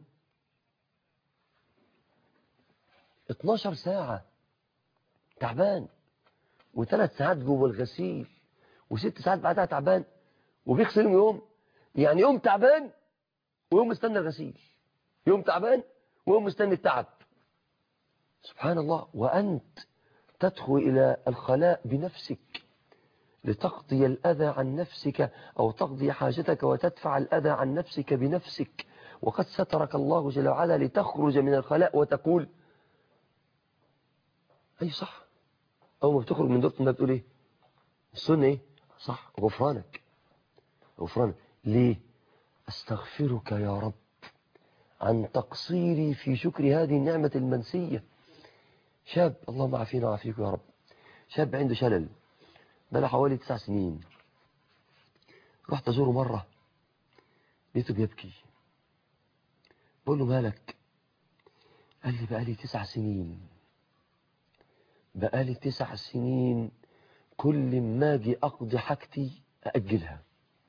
12 ساعة تعبان، و3 ساعات جوه الغسيل، و6 ساعات بعدها تعبان، وبيغسل يوم، يعني يوم تعبان ويوم مستنى الغسيل. يوم تعبان ويوم مستني التعب. سبحان الله. وأنت تدخل إلى الخلاء بنفسك لتقضي الأذى عن نفسك أو تقضي حاجتك وتدفع الأذى عن نفسك بنفسك، وقد سترك الله جل وعلا لتخرج من الخلاء وتقول أي صح. أول ما بتخرج من دورة النار بتقول إيه؟ السنة إيه؟ صح، غفرانك. غفرانك ليه؟ أستغفرك يا رب عن تقصيري في شكر هذه النعمة المنسية. شاب، اللهم عافينا وعافيك يا رب، شاب عنده شلل بقى حوالي 9 سنين. رحت أزوره مرة لقيته بيبكي. بقول له مالك؟ قال لي بقالي 9 سنين، بقالي 9 سنين كل ما أجي أقضي حاجتي أأجلها.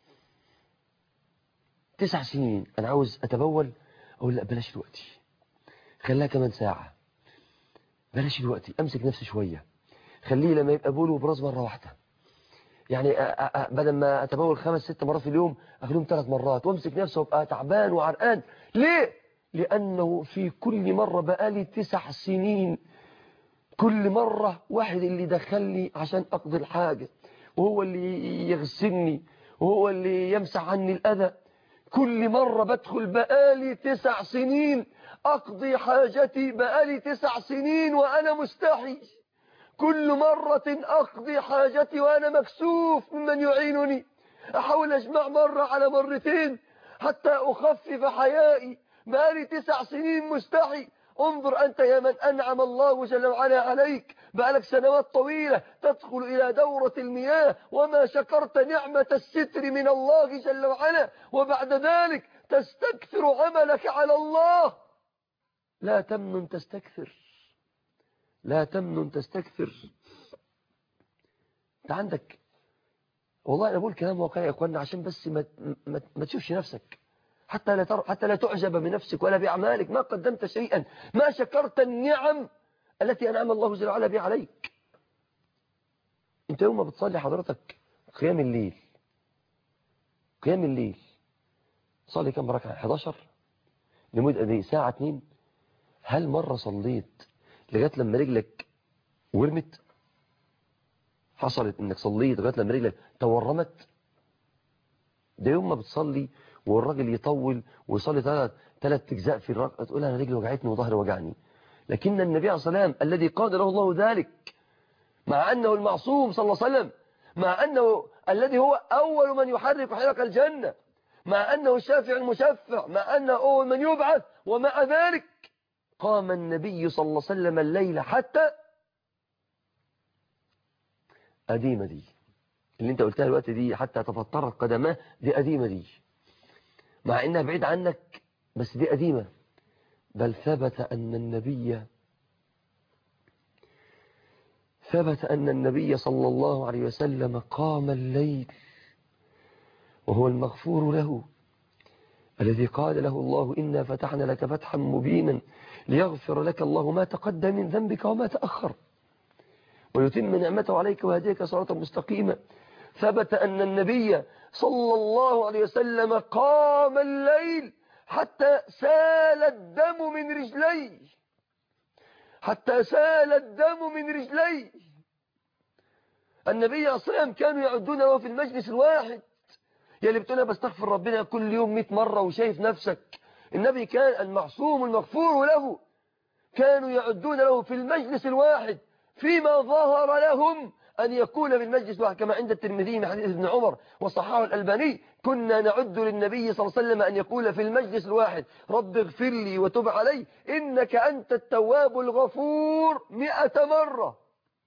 9 سنين أنا عاوز أتبول، أقول لا بلاش دلوقتي، خليها كمان ساعة، بلاش دلوقتي، أمسك نفسي شوية، خليه لما يبقى بول وبراز مرة واحدة. يعني بدل ما أتبول 5 6 مرات في اليوم أخليهم 3 مرات، وأمسك نفسي وأبقى تعبان وعرقان. ليه؟ لأنه في كل مرة بقالي 9 سنين كل مرة واحد اللي دخلني عشان أقضي الحاجة، وهو اللي يغسلني، وهو اللي يمسح عني الأذى. كل مرة بدخل بقالي 9 سنين أقضي حاجتي، بقالي 9 سنين وأنا مستحي. كل مرة أقضي حاجتي وأنا مكسوف ممن يعينني. أحاول أجمع مرة على مرتين حتى أخفف حيائي. بقالي 9 سنين مستحي. انظر أنت يا من أنعم الله جل وعلا عليك، بقالك سنوات طويلة تدخل إلى دورة المياه وما شكرت نعمة الستر من الله جل وعلا، وبعد ذلك تستكثر عملك على الله. لا تمنن تستكثر، لا تمنن تستكثر. انت عندك، والله انا بقول كلام واقعي يا اخوانا عشان بس ما تشوفش نفسك، حتى لا تعجب بنفسك ولا باعمالك. ما قدمت شيئا، ما شكرت النعم التي انعم الله جل وعلا بها عليك. انت يوم ما بتصلي حضرتك قيام الليل، قيام الليل صلي كم ركعه؟ 11 لمده قد ايه؟ ساعه 2. هل مره صليت لغايه لما رجلك ورمت؟ حصلت انك صليت لغايه لما رجلك تورمت؟ ده يوم ما بتصلي والراجل يطول ويصلي 3 اجزاء في الركعه تقول انا رجلي وجعتني وظهري وجعني. لكن النبي عليه الصلاه والسلام الذي قاد له الله ذلك، مع انه المعصوم صلى الله عليه وسلم، مع انه الذي هو اول من يحرك حلق الجنه، مع انه الشافع المشفع، مع انه اول من يبعث، ومع ذلك قام النبي صلى الله عليه وسلم الليل حتى أديمة دي اللي انت قلتها الوقت دي، حتى تفطرت قدماه، دي أديمة دي، مع انها بعيد عنك بس دي أديمة. بل ثبت أن النبي صلى الله عليه وسلم قام الليل وهو المغفور له، الذي قال له الله إنا فتحنا لك فتحا مبينا ليغفر لك الله ما تقدم من ذنبك وما تأخر ويتم نعمته عليك ويهديك صراطا مستقيما. ثبت أن النبي صلى الله عليه وسلم قام الليل حتى سال الدم من رجليه، حتى سال الدم من رجليه. النبي عليه الصلاة والسلام كانوا يعدون له في المجلس الواحد. يا اللي بتقول بستغفر ربنا كل يوم 100 مرة وشايف نفسك، النبي كان المعصوم المغفور له كانوا يعدون له في المجلس الواحد فيما ظهر لهم أن يكون بالمجلس الواحد، كما عند الترمذي من حديث ابن عمر وصححه الألباني كنا نعد للنبي صلى الله عليه وسلم أن يقول في المجلس الواحد رب اغفر لي وتب علي إنك أنت التواب الغفور 100 مرة.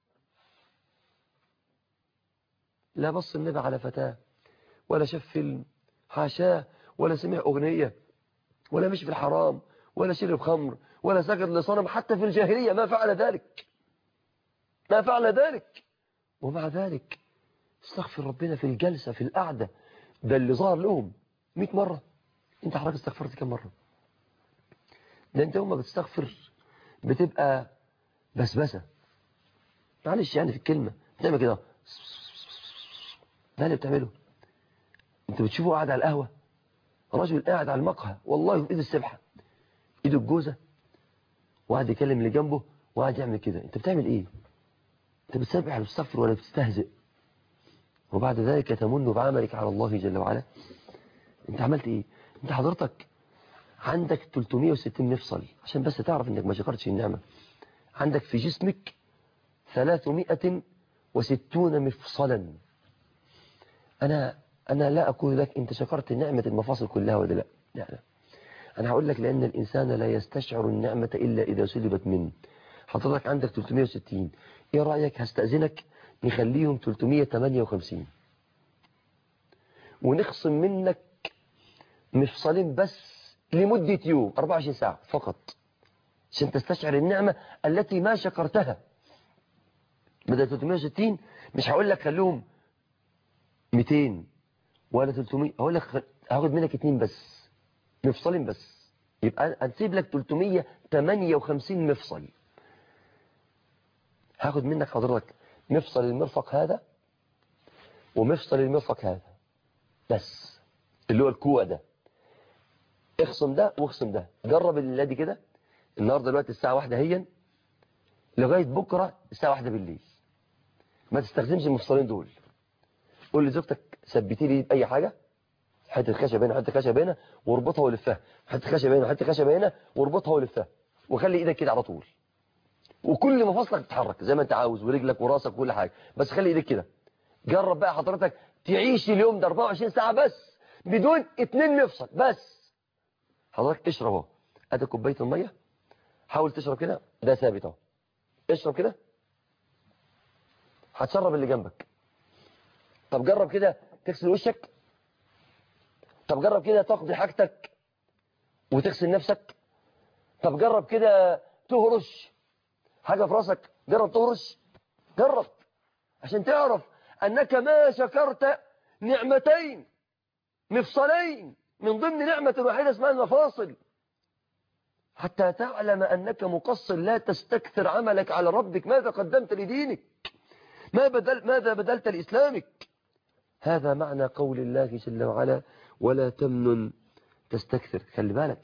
لا بص النبي على فتاة ولا شاف فيلم، حاشاه، ولا سمع أغنية، ولا مشي في الحرام، ولا شرب خمر، ولا سجد لصنم. حتى في الجاهلية ما فعل ذلك، ما فعل ذلك. ومع ذلك استغفر ربنا في الجلسة في القعدة، ده اللي ظهر لهم 100 مرة. انت حضرتك استغفرت كم مرة؟ ده انت يوم ما بتستغفر بتبقى بسبسة، معلش يعني في الكلمة، بتعمل كده، ده اللي بتعمله. انت بتشوفه قاعد على القهوة، رجل قاعد على المقهى والله في ايد السبحة ايده الجوزة وقعد يكلم اللي جنبه وقعد يعمل كده. انت بتعمل ايه؟ انت بتسبح ولا بتستغفر ولا بتستهزئ؟ وبعد ذلك تمن بعملك على الله جل وعلا. انت عملت ايه؟ انت حضرتك عندك 360 مفصل، عشان بس تعرف انك ما شكرتش النعمة. عندك في جسمك 360 مفصلا. أنا لا أقول لك أنت شكرت نعمة المفاصل كلها ولا لا. لا لا، أنا هقول لك لأن الإنسان لا يستشعر النعمة إلا إذا سلبت منه. حضرتك عندك 360، إيه رأيك هستأذنك نخليهم 358 ونخصم منك مفصلين بس لمدة يوم 24 ساعة فقط عشان تستشعر النعمة التي ما شكرتها. بدل 360 مش هقول لك خلوهم 200 ولا 300، هقول لك هاخد منك 2 بس، مفصلين بس، يبقى هنسيب لك 358 مفصل. هاخد منك حضرتك مفصل المرفق هذا ومفصل المرفق هذا بس، اللي هو الكوع ده. اخصم ده واخصم ده. جرب الليلة دي كده، النهارده دلوقتي الساعة 1 هي لغاية بكرة الساعة 1 بالليل ما تستخدمش المفصلين دول. قول لزوجتك ثبتي لي بأي حاجة، حته خشب هنا حته خشب هنا واربطها ولفها، حته خشب هنا حته خشب هنا واربطها ولفها، وخلي ايدك كده على طول، وكل مفاصلك تتحرك زي ما انت عاوز ورجلك وراسك وكل حاجه، بس خلي ايدك كده. جرب بقى حضرتك تعيش اليوم ده 24 ساعه بس بدون 2 مفصل بس. حضرتك اشرب اهو، ادي كوبايه الميه، حاول تشرب كده، ده ثابت اهو، اشرب كده هتشرب اللي جنبك. طب جرب كده تغسل وشك، طب جرب كده تقضي حاجتك وتغسل نفسك، طب جرب كده تهرش حاجة في راسك، جرب تهرش، جرب عشان تعرف أنك ما شكرت نعمتين مفصلين من ضمن نعمة واحدة اسمها المفاصل، حتى تعلم أنك مقصر. لا تستكثر عملك على ربك. ماذا قدمت لدينك؟ ماذا بدلت لإسلامك؟ هذا معنى قول الله جل وعلا ولا تمنن تستكثر. خلي بالك،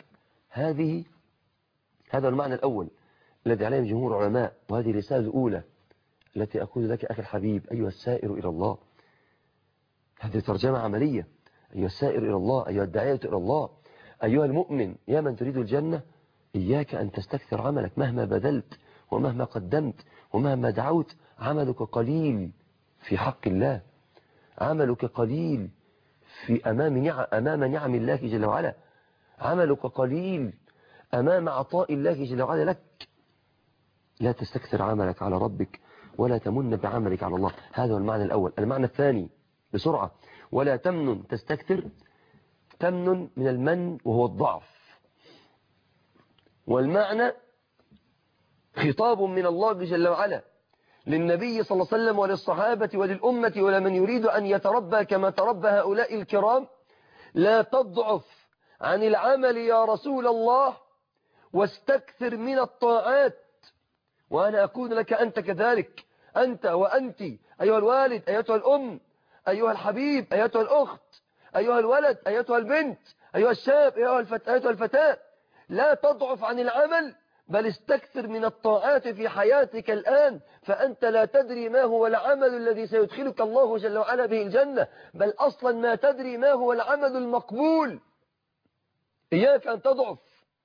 هذا المعنى الأول الذي عليه جمهور العلماء، وهذه الرسالة الأولى التي أقول لك أخي الحبيب أيها السائر إلى الله. هذه ترجمة عملية. أيها السائر إلى الله، أيها الداعية إلى الله، أيها المؤمن، يا من تريد الجنة، إياك أن تستكثر عملك. مهما بذلت ومهما قدمت ومهما دعوت عملك قليل في حق الله، عملك قليل في أمام نعم الله جل وعلا، عملك قليل أمام عطاء الله جل وعلا لك. لا تستكثر عملك على ربك ولا تمن بعملك على الله. هذا هو المعنى الأول. المعنى الثاني بسرعة، ولا تمنن تستكثر. تمنن من المن وهو الضعف، والمعنى خطاب من الله جل وعلا للنبي صلى الله عليه وسلم وللصحابة وللأمة ولمن يريد أن يتربى كما تربى هؤلاء الكرام. لا تضعف عن العمل يا رسول الله واستكثر من الطاعات، وأنا أكون لك أنت كذلك، أنت وأنت أيها الوالد، أيتها الأم، أيها الحبيب، أيتها الأخت، أيها الولد، أيتها البنت، أيها الشاب، أيتها الفتاة. لا تضعف عن العمل، بل استكثر من الطاعات في حياتك الآن، فأنت لا تدري ما هو العمل الذي سيدخلك الله جل وعلا به الجنة، بل أصلا ما تدري ما هو العمل المقبول. إياك أن تضعف،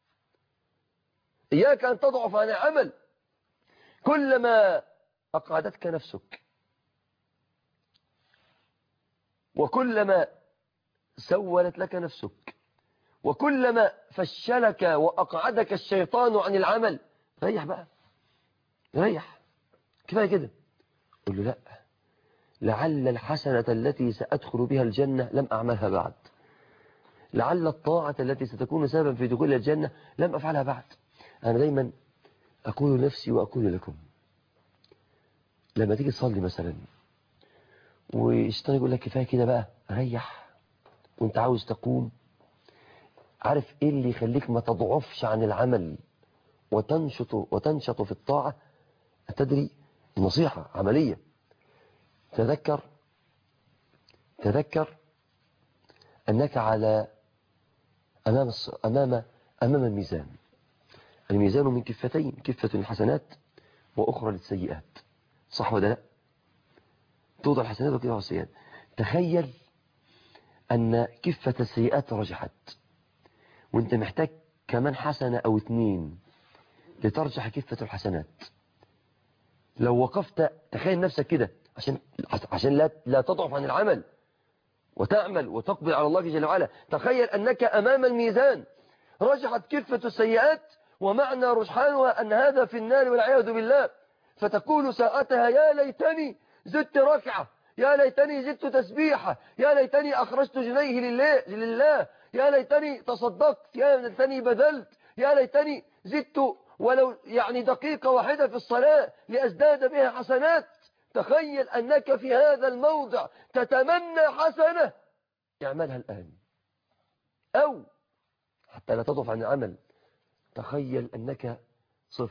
إياك أن تضعف عن العمل. كلما أقعدتك نفسك وكلما سولت لك نفسك وكلما فشلك وأقعدك الشيطان عن العمل، ريح بقى، ريح، كفاية كده. قل له لا، لعل الحسنة التي سأدخل بها الجنة لم أعملها بعد، لعل الطاعة التي ستكون سببا في دخول الجنة لم أفعلها بعد. أنا دايما أقول لنفسي وأقول لكم، لما تيجي تصلي مثلا والشيطان يقول لك كفاية كده بقى، ريح، وانت عاوز تقوم، عارف ايه اللي يخليك ما تضعفش عن العمل وتنشط في الطاعة؟ تدري؟ نصيحة عملية. تذكر أنك على أمام الميزان. الميزان من كفتين، كفة للحسنات وأخرى للسيئات، صح ولا لا؟ توضع الحسنات وتوضع السيئات. تخيل أن كفة السيئات رجحت، وانت محتاج كمان حسنة أو 2 لترجح كفة الحسنات. لو وقفت تخيل نفسك كده عشان لا تضعف عن العمل وتعمل وتقبل على الله جل وعلا. تخيل أنك أمام الميزان رجحت كفة السيئات، ومعنى رجحانها أن هذا في النار والعياذ بالله، فتقول ساعتها يا ليتني زدت ركعة، يا ليتني زدت تسبيحة، يا ليتني أخرجت جنيه لله، يا ليتني تصدقت، يا ليتني بذلت، يا ليتني زدت ولو يعني دقيقة واحدة في الصلاة لأزداد بها حسنات. تخيل أنك في هذا الموضع تتمنى حسنة، اعملها الآن، أو حتى لا تضعف عن العمل تخيل أنك 0،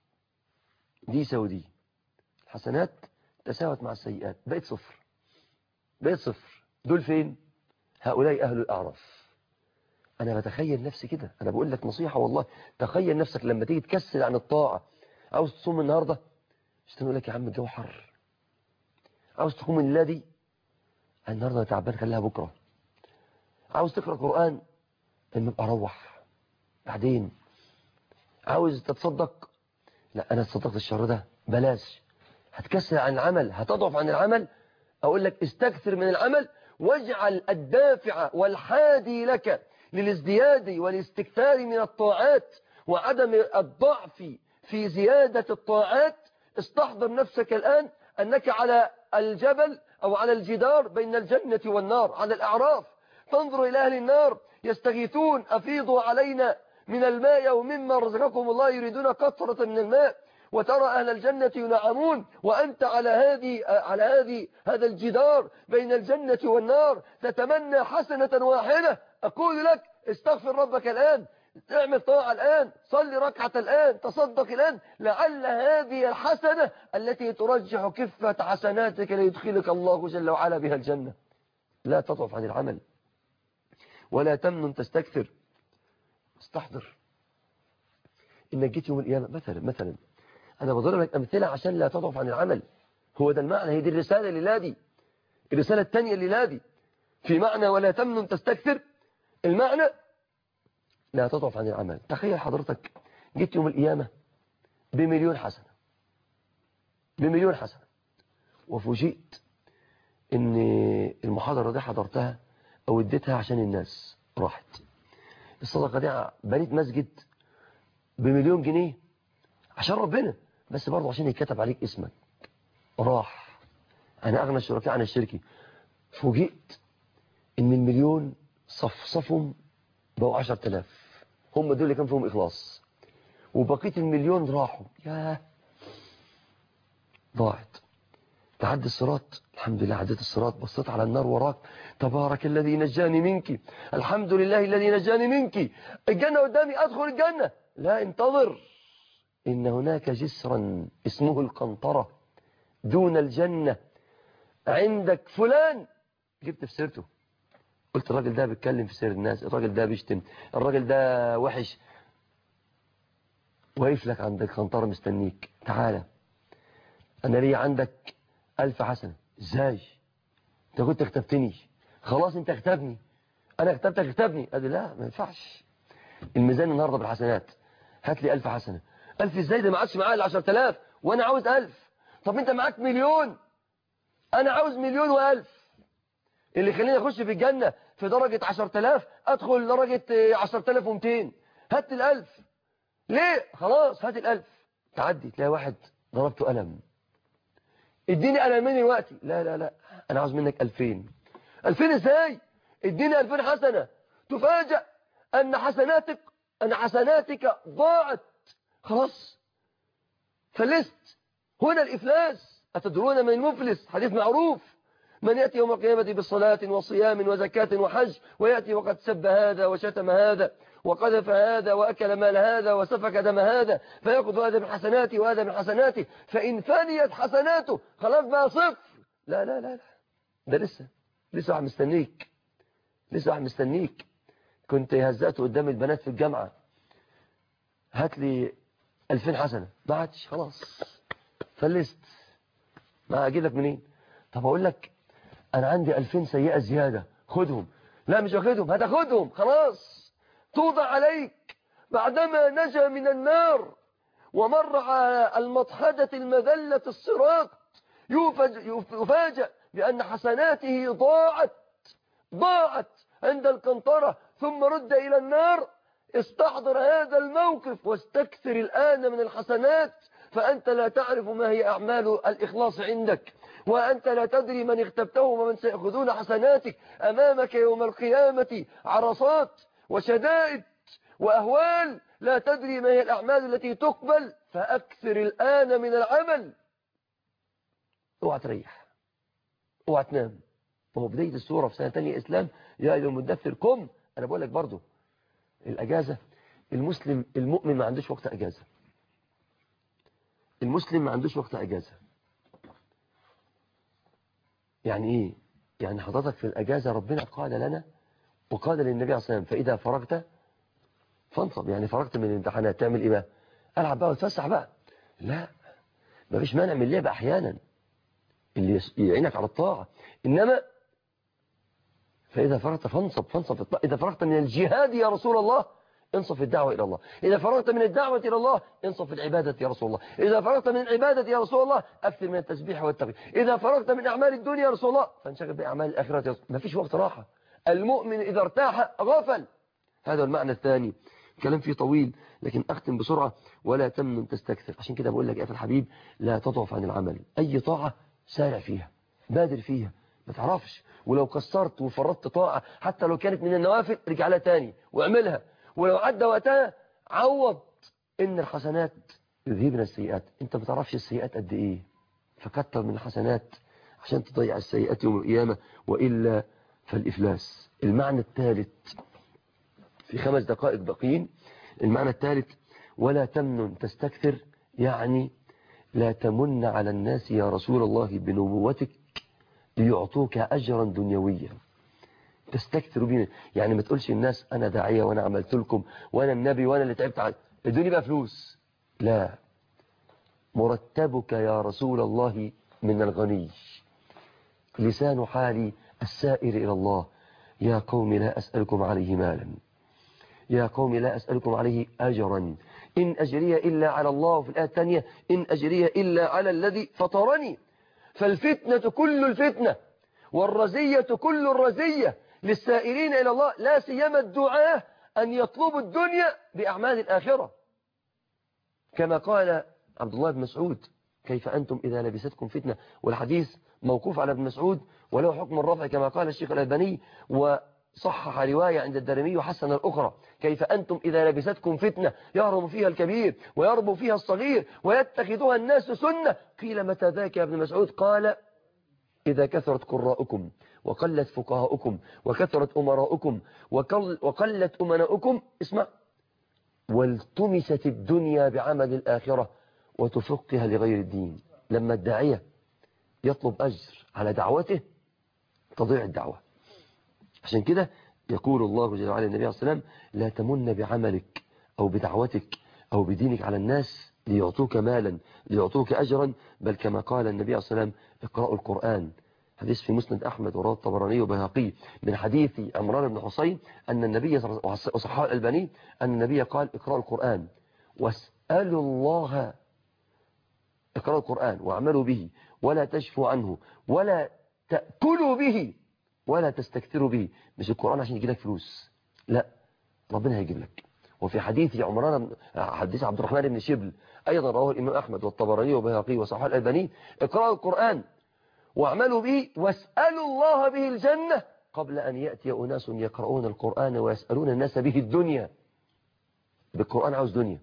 دي سوى دي، الحسنات تساوت مع السيئات، بقيت 0، بقيت 0. دول فين؟ هؤلاء أهل الأعراف. أنا بتخيل نفسي كده، أنا بقول لك نصيحة والله. تخيل نفسك لما تيجي تكسل عن الطاعة، عاوز تصوم النهاردة، مش تقول لك يا عم الجو حر، عاوز تقوم الليلة دي، النهاردة تعبان خليها بكرة، عاوز تقرأ قرآن لما ابقى أروح بعدين، عاوز تتصدق، لا أنا تصدقت الشهر ده بلاش، هتكسل عن العمل، هتضعف عن العمل. أقول لك استكثر من العمل، واجعل الدافع والحادي لك للازدياد والاستكثار من الطاعات وعدم الضعف في زيادة الطاعات. استحضر نفسك الآن أنك على الجبل أو على الجدار بين الجنة والنار، على الأعراف، تنظر إلى أهل النار يستغيثون أفيضوا علينا من الماء ومما رزقكم الله، يريدون قطرة من الماء، وترى أهل الجنة ينعمون، وأنت على هذا الجدار بين الجنة والنار تتمنى حسنة واحدة. أقول لك استغفر ربك الآن، اعمل طاعة الآن، صلي ركعة الآن، تصدق الآن، لعل هذه الحسنة التي ترجح كفة حسناتك ليدخلك الله جل وعلا بها الجنة. لا تضعف عن العمل ولا تمنن تستكثر. استحضر إنك جيت يوم القيامة مثلا أنا بضرب لك أمثلة عشان لا تضعف عن العمل. هو ده المعنى، هي دي الرسالة لله، الرسالة الثانية لله في معنى ولا تمنن تستكثر. المعنى لا تضعف عن العمل. تخيل حضرتك جيت يوم القيامة ب1,000,000 حسنة، ب1,000,000 حسنة، وفوجئت إن المحاضرة دي حضرتها أو اديتها عشان الناس، راحت الصدقة دي، بنيت مسجد ب1,000,000 جنيه عشان ربنا، بس برضه عشان يتكتب عليك اسمك، راح. أنا أغنى الشركاء عن الشركة. فوجئت إن ال1,000,000 صفهم بقوا 10,000، هم دول اللي كان فيهم إخلاص، وبقية ال1,000,000 راحوا، ياه ضاعت. تعدي الصراط، الحمد لله عديت الصراط، بصيت على النار وراك، تبارك الذي نجاني منك، الحمد لله الذي نجاني منك، الجنة قدامي، أدخل الجنة. لا، انتظر، إن هناك جسرا اسمه القنطرة دون الجنة، عندك فلان جبت في سيرته، قلت الراجل ده بيتكلم في سير الناس، الراجل ده بيشتم، الراجل ده وحش، واقف لك عندك قنطرة مستنيك، تعالى أنا لي عندك 1000 حسنة. إزاي؟ أنت كنت كتبتني، خلاص أنت كتبني، أنا كتبتك كتبني. قال لا ما ينفعش، الميزان النهاردة بالحسنات، هات لي 1000 حسنة. 1000 إزاي؟ ده ما عادش معايا 10,000 وأنا عاوز 1000. طب أنت معاك 1,000,000، أنا عاوز 1,000,000 و1000. اللي خليني أخش في الجنة في درجة 10,000 أدخل درجة 10,200. هات ال1000 ليه؟ خلاص هات ال1000. تعدي تلاقي واحد ضربته قلم، اديني قلمين دلوقتي. لا لا لا، أنا عاوز منك 2000. 2000 إزاي؟ اديني 2000 حسنة. تفاجأ أن حسناتك ضاعت، خلاص فلست. هنا الإفلاس. أتدرون من المفلس؟ حديث معروف، من يأتي يوم القيامة بصلاة وصيام وزكاة وحج، ويأتي وقد سب هذا وشتم هذا وقذف هذا وأكل مال هذا وسفك دم هذا، فيأخذ هذا من حسناته وهذا من حسناته، فإن فنيت حسناته خلاص بقى 0. لا لا لا لا، ده لسه واحد مستنيك، لسه واحد مستنيك. كنت هزأته قدام البنات في الجامعة، هات لي 2000 حسنة، ما عادش، خلاص فلست، ما أجيب لك منين؟ طب أقول لك أنا عندي 2000 سيئة زيادة، خدهم. لا مش واخدهم، هتاخدهم، خلاص توضع عليك. بعدما نجا من النار ومر على المطحدة المذلة الصراط يفاجأ بأن حسناته ضاعت عند القنطرة، ثم رد إلى النار. استحضر هذا الموقف واستكثر الآن من الحسنات، فأنت لا تعرف ما هي أعمال الإخلاص عندك، وأنت لا تدري من اغتبته ومن سيأخذون حسناتك. أمامك يوم القيامة عرصات وشدائد وأهوال، لا تدري ما هي الأعمال التي تقبل، فأكثر الآن من العمل. اوعى تريح، اوعى تنام. وهو بداية السورة في سنة تانية إسلام، يا أيها المدثر قم. أنا بقول لك برضو الأجازة، المسلم المؤمن ما عندوش وقت أجازة. المسلم ما عندوش وقت أجازة. يعني إيه؟ يعني حضرتك في الأجازة ربنا قال لنا وقال للنبي عليه الصلاة والسلام فإذا فرغت فانصب. يعني فرغت من الامتحانات تعمل إيه بقى؟ ألعب بقى وتفسح بقى؟ لا، ما فيش مانع من اللعب أحيانا اللي يعينك على الطاعة. إنما فإذا فرغت فانصب إذا فرغت من الجهاد يا رسول الله انصف في الدعوة إلى الله. إذا فرغت من الدعوة إلى الله انصف في العبادة يا رسول الله. إذا فرغت من العبادة يا رسول الله أكثر من التسبيح والتغيير. إذا فرغت من أعمال الدنيا يا رسول الله فانشغل بأعمال الآخرة يا رسول الله. ما فيش وقت راحة. المؤمن إذا ارتاح غفل. هذا المعنى الثاني. كلام فيه طويل لكن أختم بسرعة. ولا تمنن تستكثر. عشان كده بقول لك يا أخي الحبيب لا تضعف عن العمل. أي طاعة سارع فيها، بادر فيها، ما تعرفش. ولو قصرت وفرطت طاعة حتى لو كانت من النوافل ارجع لها تاني واعملها. ولو عدى وقتها عوض. إن الحسنات يذهبن السيئات. انت ما تعرفش السيئات قد ايه، فكتر من الحسنات عشان تضيع السيئات يوم القيامة، وإلا فالإفلاس. المعنى الثالث في 5 دقائق باقيين. المعنى الثالث ولا تمنن تستكثر، يعني لا تمن على الناس يا رسول الله بنبوتك ليعطوك أجرا دنيويا. تستكثر بينا، يعني ما تقولش الناس أنا داعية وأنا عملت لكم وأنا النبي وأنا اللي تعبت ادوني بقى فلوس. لا، مرتبك يا رسول الله من الغني. لسان حالي السائر إلى الله يا قوم لا أسألكم عليه مالا، يا قوم لا أسألكم عليه أجرا إن أجري إلا على الله. وفي الآية الثانية إن أجري إلا على الذي فطرني. فالفتنة كل الفتنة والرزية كل الرزية للسائرين إلى الله، لا سيما الدعاة أن يطلبوا الدنيا بأعمال الآخرة. كما قال عبد الله بن مسعود كيف أنتم إذا لبستكم فتنة. والحديث موقوف على ابن مسعود وله حكم الرفع كما قال الشيخ الألباني، وصحح رواية عند الدارمي وحسن الأخرى. كيف أنتم إذا لبستكم فتنة يهرم فيها الكبير ويربو فيها الصغير ويتخذها الناس سنة. قيل متى ذاك يا ابن مسعود؟ قال إذا كثرت قراءكم وقلت فقهاؤكم وكثرت أمراؤكم وقلت أمناؤكم، اسمع، والتمست الدنيا بعمل الآخرة وتفقها لغير الدين. لما الداعية يطلب أجر على دعوته تضيع الدعوة. عشان كده يقول الله جل وعلا النبي عليه الصلاة والسلام لا تمن بعملك أو بدعوتك أو بدينك على الناس ليعطوك مالا ليعطوك أجرا، بل كما قال النبي عليه الصلاة والسلام اقرأوا القرآن. حديث في مسند أحمد ورواه الطبراني وبيهقي من حديث عمران بن حصين أن النبي وصححه الألباني أن النبي قال اقرأوا القرآن واسألوا الله. اقرأوا القرآن واعملوا به ولا تشفوا عنه ولا تأكلوا به ولا تستكثروا به. مش القرآن عشان يجي لك فلوس، لا، ربنا هيجيب لك. وفي حديث عمران حديث عبد الرحمن بن شبل أيضا رواه الإمام أحمد والطبراني وبيهقي وصححه الألباني اقرأوا القرآن واعملوا به واسألوا الله به الجنة قبل أن يأتي أناس يقرؤون القرآن ويسألون الناس به الدنيا. بالقرآن عاوز دنيا.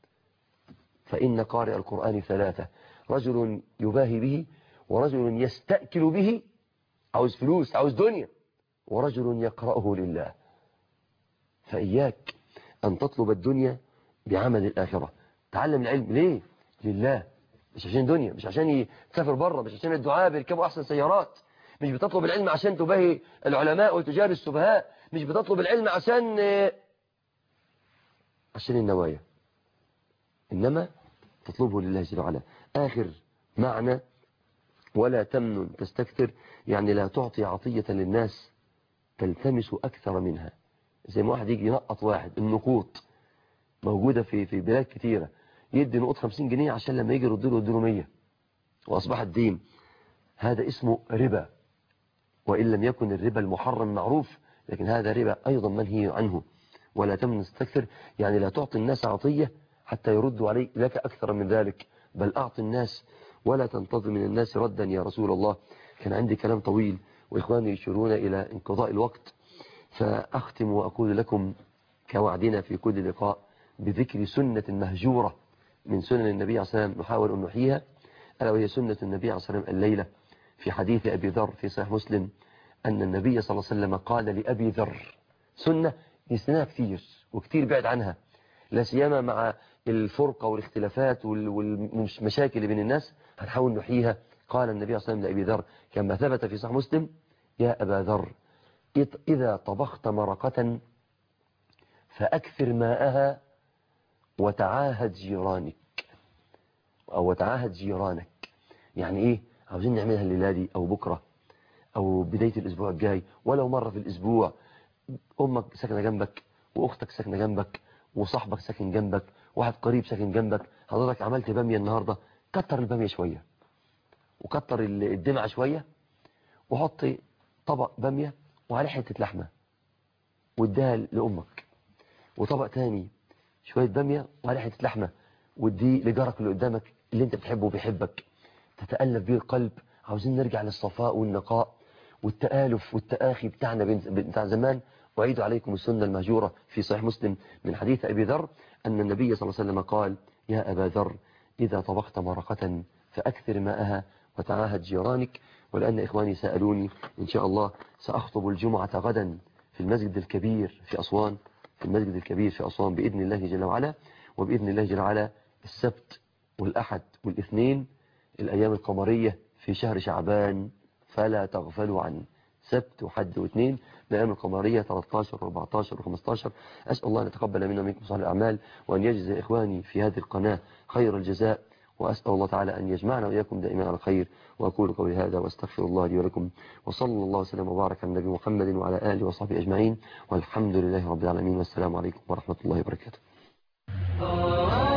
فإن قارئ القرآن 3: رجل يباهي به، ورجل يستأكل به عاوز فلوس عاوز دنيا، ورجل يقرأه لله. فإياك أن تطلب الدنيا بعمل الآخرة. تعلم العلم ليه؟ لله، مش عشان دنيا، مش عشان تسافر بره، مش عشان الدعاء بيركبوا أحسن سيارات، مش بتطلب العلم عشان تباهي العلماء وتجاري السفهاء، مش بتطلب العلم عشان النوايا. إنما تطلبه لله جل وعلا. آخر معنى ولا تمنن تستكثر، يعني لا تعطي عطية للناس تلتمس أكثر منها. زي ما واحد يجي ينقط واحد، النقوط موجودة في بلاد كتيرة، يدي نقط 50 جنيه عشان لما يجي يردله يديله 100 وأصبح الدين. هذا اسمه ربا، وإن لم يكن الربا المحرم معروف، لكن هذا ربا أيضا منهي عنه. ولا تمنن تستكثر يعني لا تعطي الناس عطية حتى يردوا عليك لك أكثر من ذلك، بل أعطي الناس ولا تنتظر من الناس ردا يا رسول الله. كان عندي كلام طويل وإخواني يشيرون إلى انقضاء الوقت، فأختم وأقول لكم كوعدنا في كل لقاء بذكر سنة مهجورة من سنن النبي عليه الصلاة والسلام نحاول أن نحييها، ألا وهي سنة النبي عليه الصلاة والسلام الليلة في حديث أبي ذر في صحيح مسلم أن النبي صلى الله عليه وسلم قال لأبي ذر سنة نسيناها كتير وكتير بعد عنها، لا سيما مع الفرقة والاختلافات والمشاكل اللي بين الناس، هنحاول نحييها. قال النبي صلى الله عليه وسلم لأبي ذر كما ثبت في صحيح مسلم: يا أبا ذر إذا طبخت مرقة فأكثر ماءها وتعاهد جيرانك، أو وتعاهد جيرانك. يعني إيه؟ عاوزين نعملها الليلة دي أو بكرة أو بداية الأسبوع الجاي، ولو مرة في الأسبوع. أمك ساكنة جنبك، وأختك ساكنة جنبك، وصاحبك ساكن جنبك، واحد قريب ساكن جنبك. حضرتك عملت بامية النهاردة، كتر البامية شوية وكتر الدمعة شوية، وحط طبق بامية وعليه حتة لحمة واديها لأمك، وطبق تاني شوية بامية وعليه حتة لحمة واديه لجارك اللي قدامك اللي انت بتحبه وبيحبك، تتألف به القلب. عاوزين نرجع للصفاء والنقاء والتآلف والتآخي بتاعنا بتاع زمان. وأعيد عليكم السنة المهجورة في صحيح مسلم من حديث أبي ذر أن النبي صلى الله عليه وسلم قال: يا أبا ذر إذا طبخت مرقة فأكثر ماءها وتعاهد جيرانك. ولأن إخواني سألوني، إن شاء الله سأخطب الجمعة غدا في المسجد الكبير في أسوان، في المسجد الكبير في أسوان بإذن الله جل وعلا. وبإذن الله جل وعلا السبت والأحد والاثنين الأيام القمرية في شهر شعبان، فلا تغفلوا عنه. سبت وحد واثنين الأيام القمرية 13 و14 و15. أسأل الله أن يتقبل منا ومنكم صالح الأعمال، وأن يجزي إخواني في هذه القناة خير الجزاء، وأسأل الله تعالى أن يجمعنا وإياكم دائما على خير. وأقول قولي هذا وأستغفر الله لي ولكم، وصلى الله وسلم وبارك على النبي محمد وعلى آله وصحبه أجمعين، والحمد لله رب العالمين، والسلام عليكم ورحمة الله وبركاته.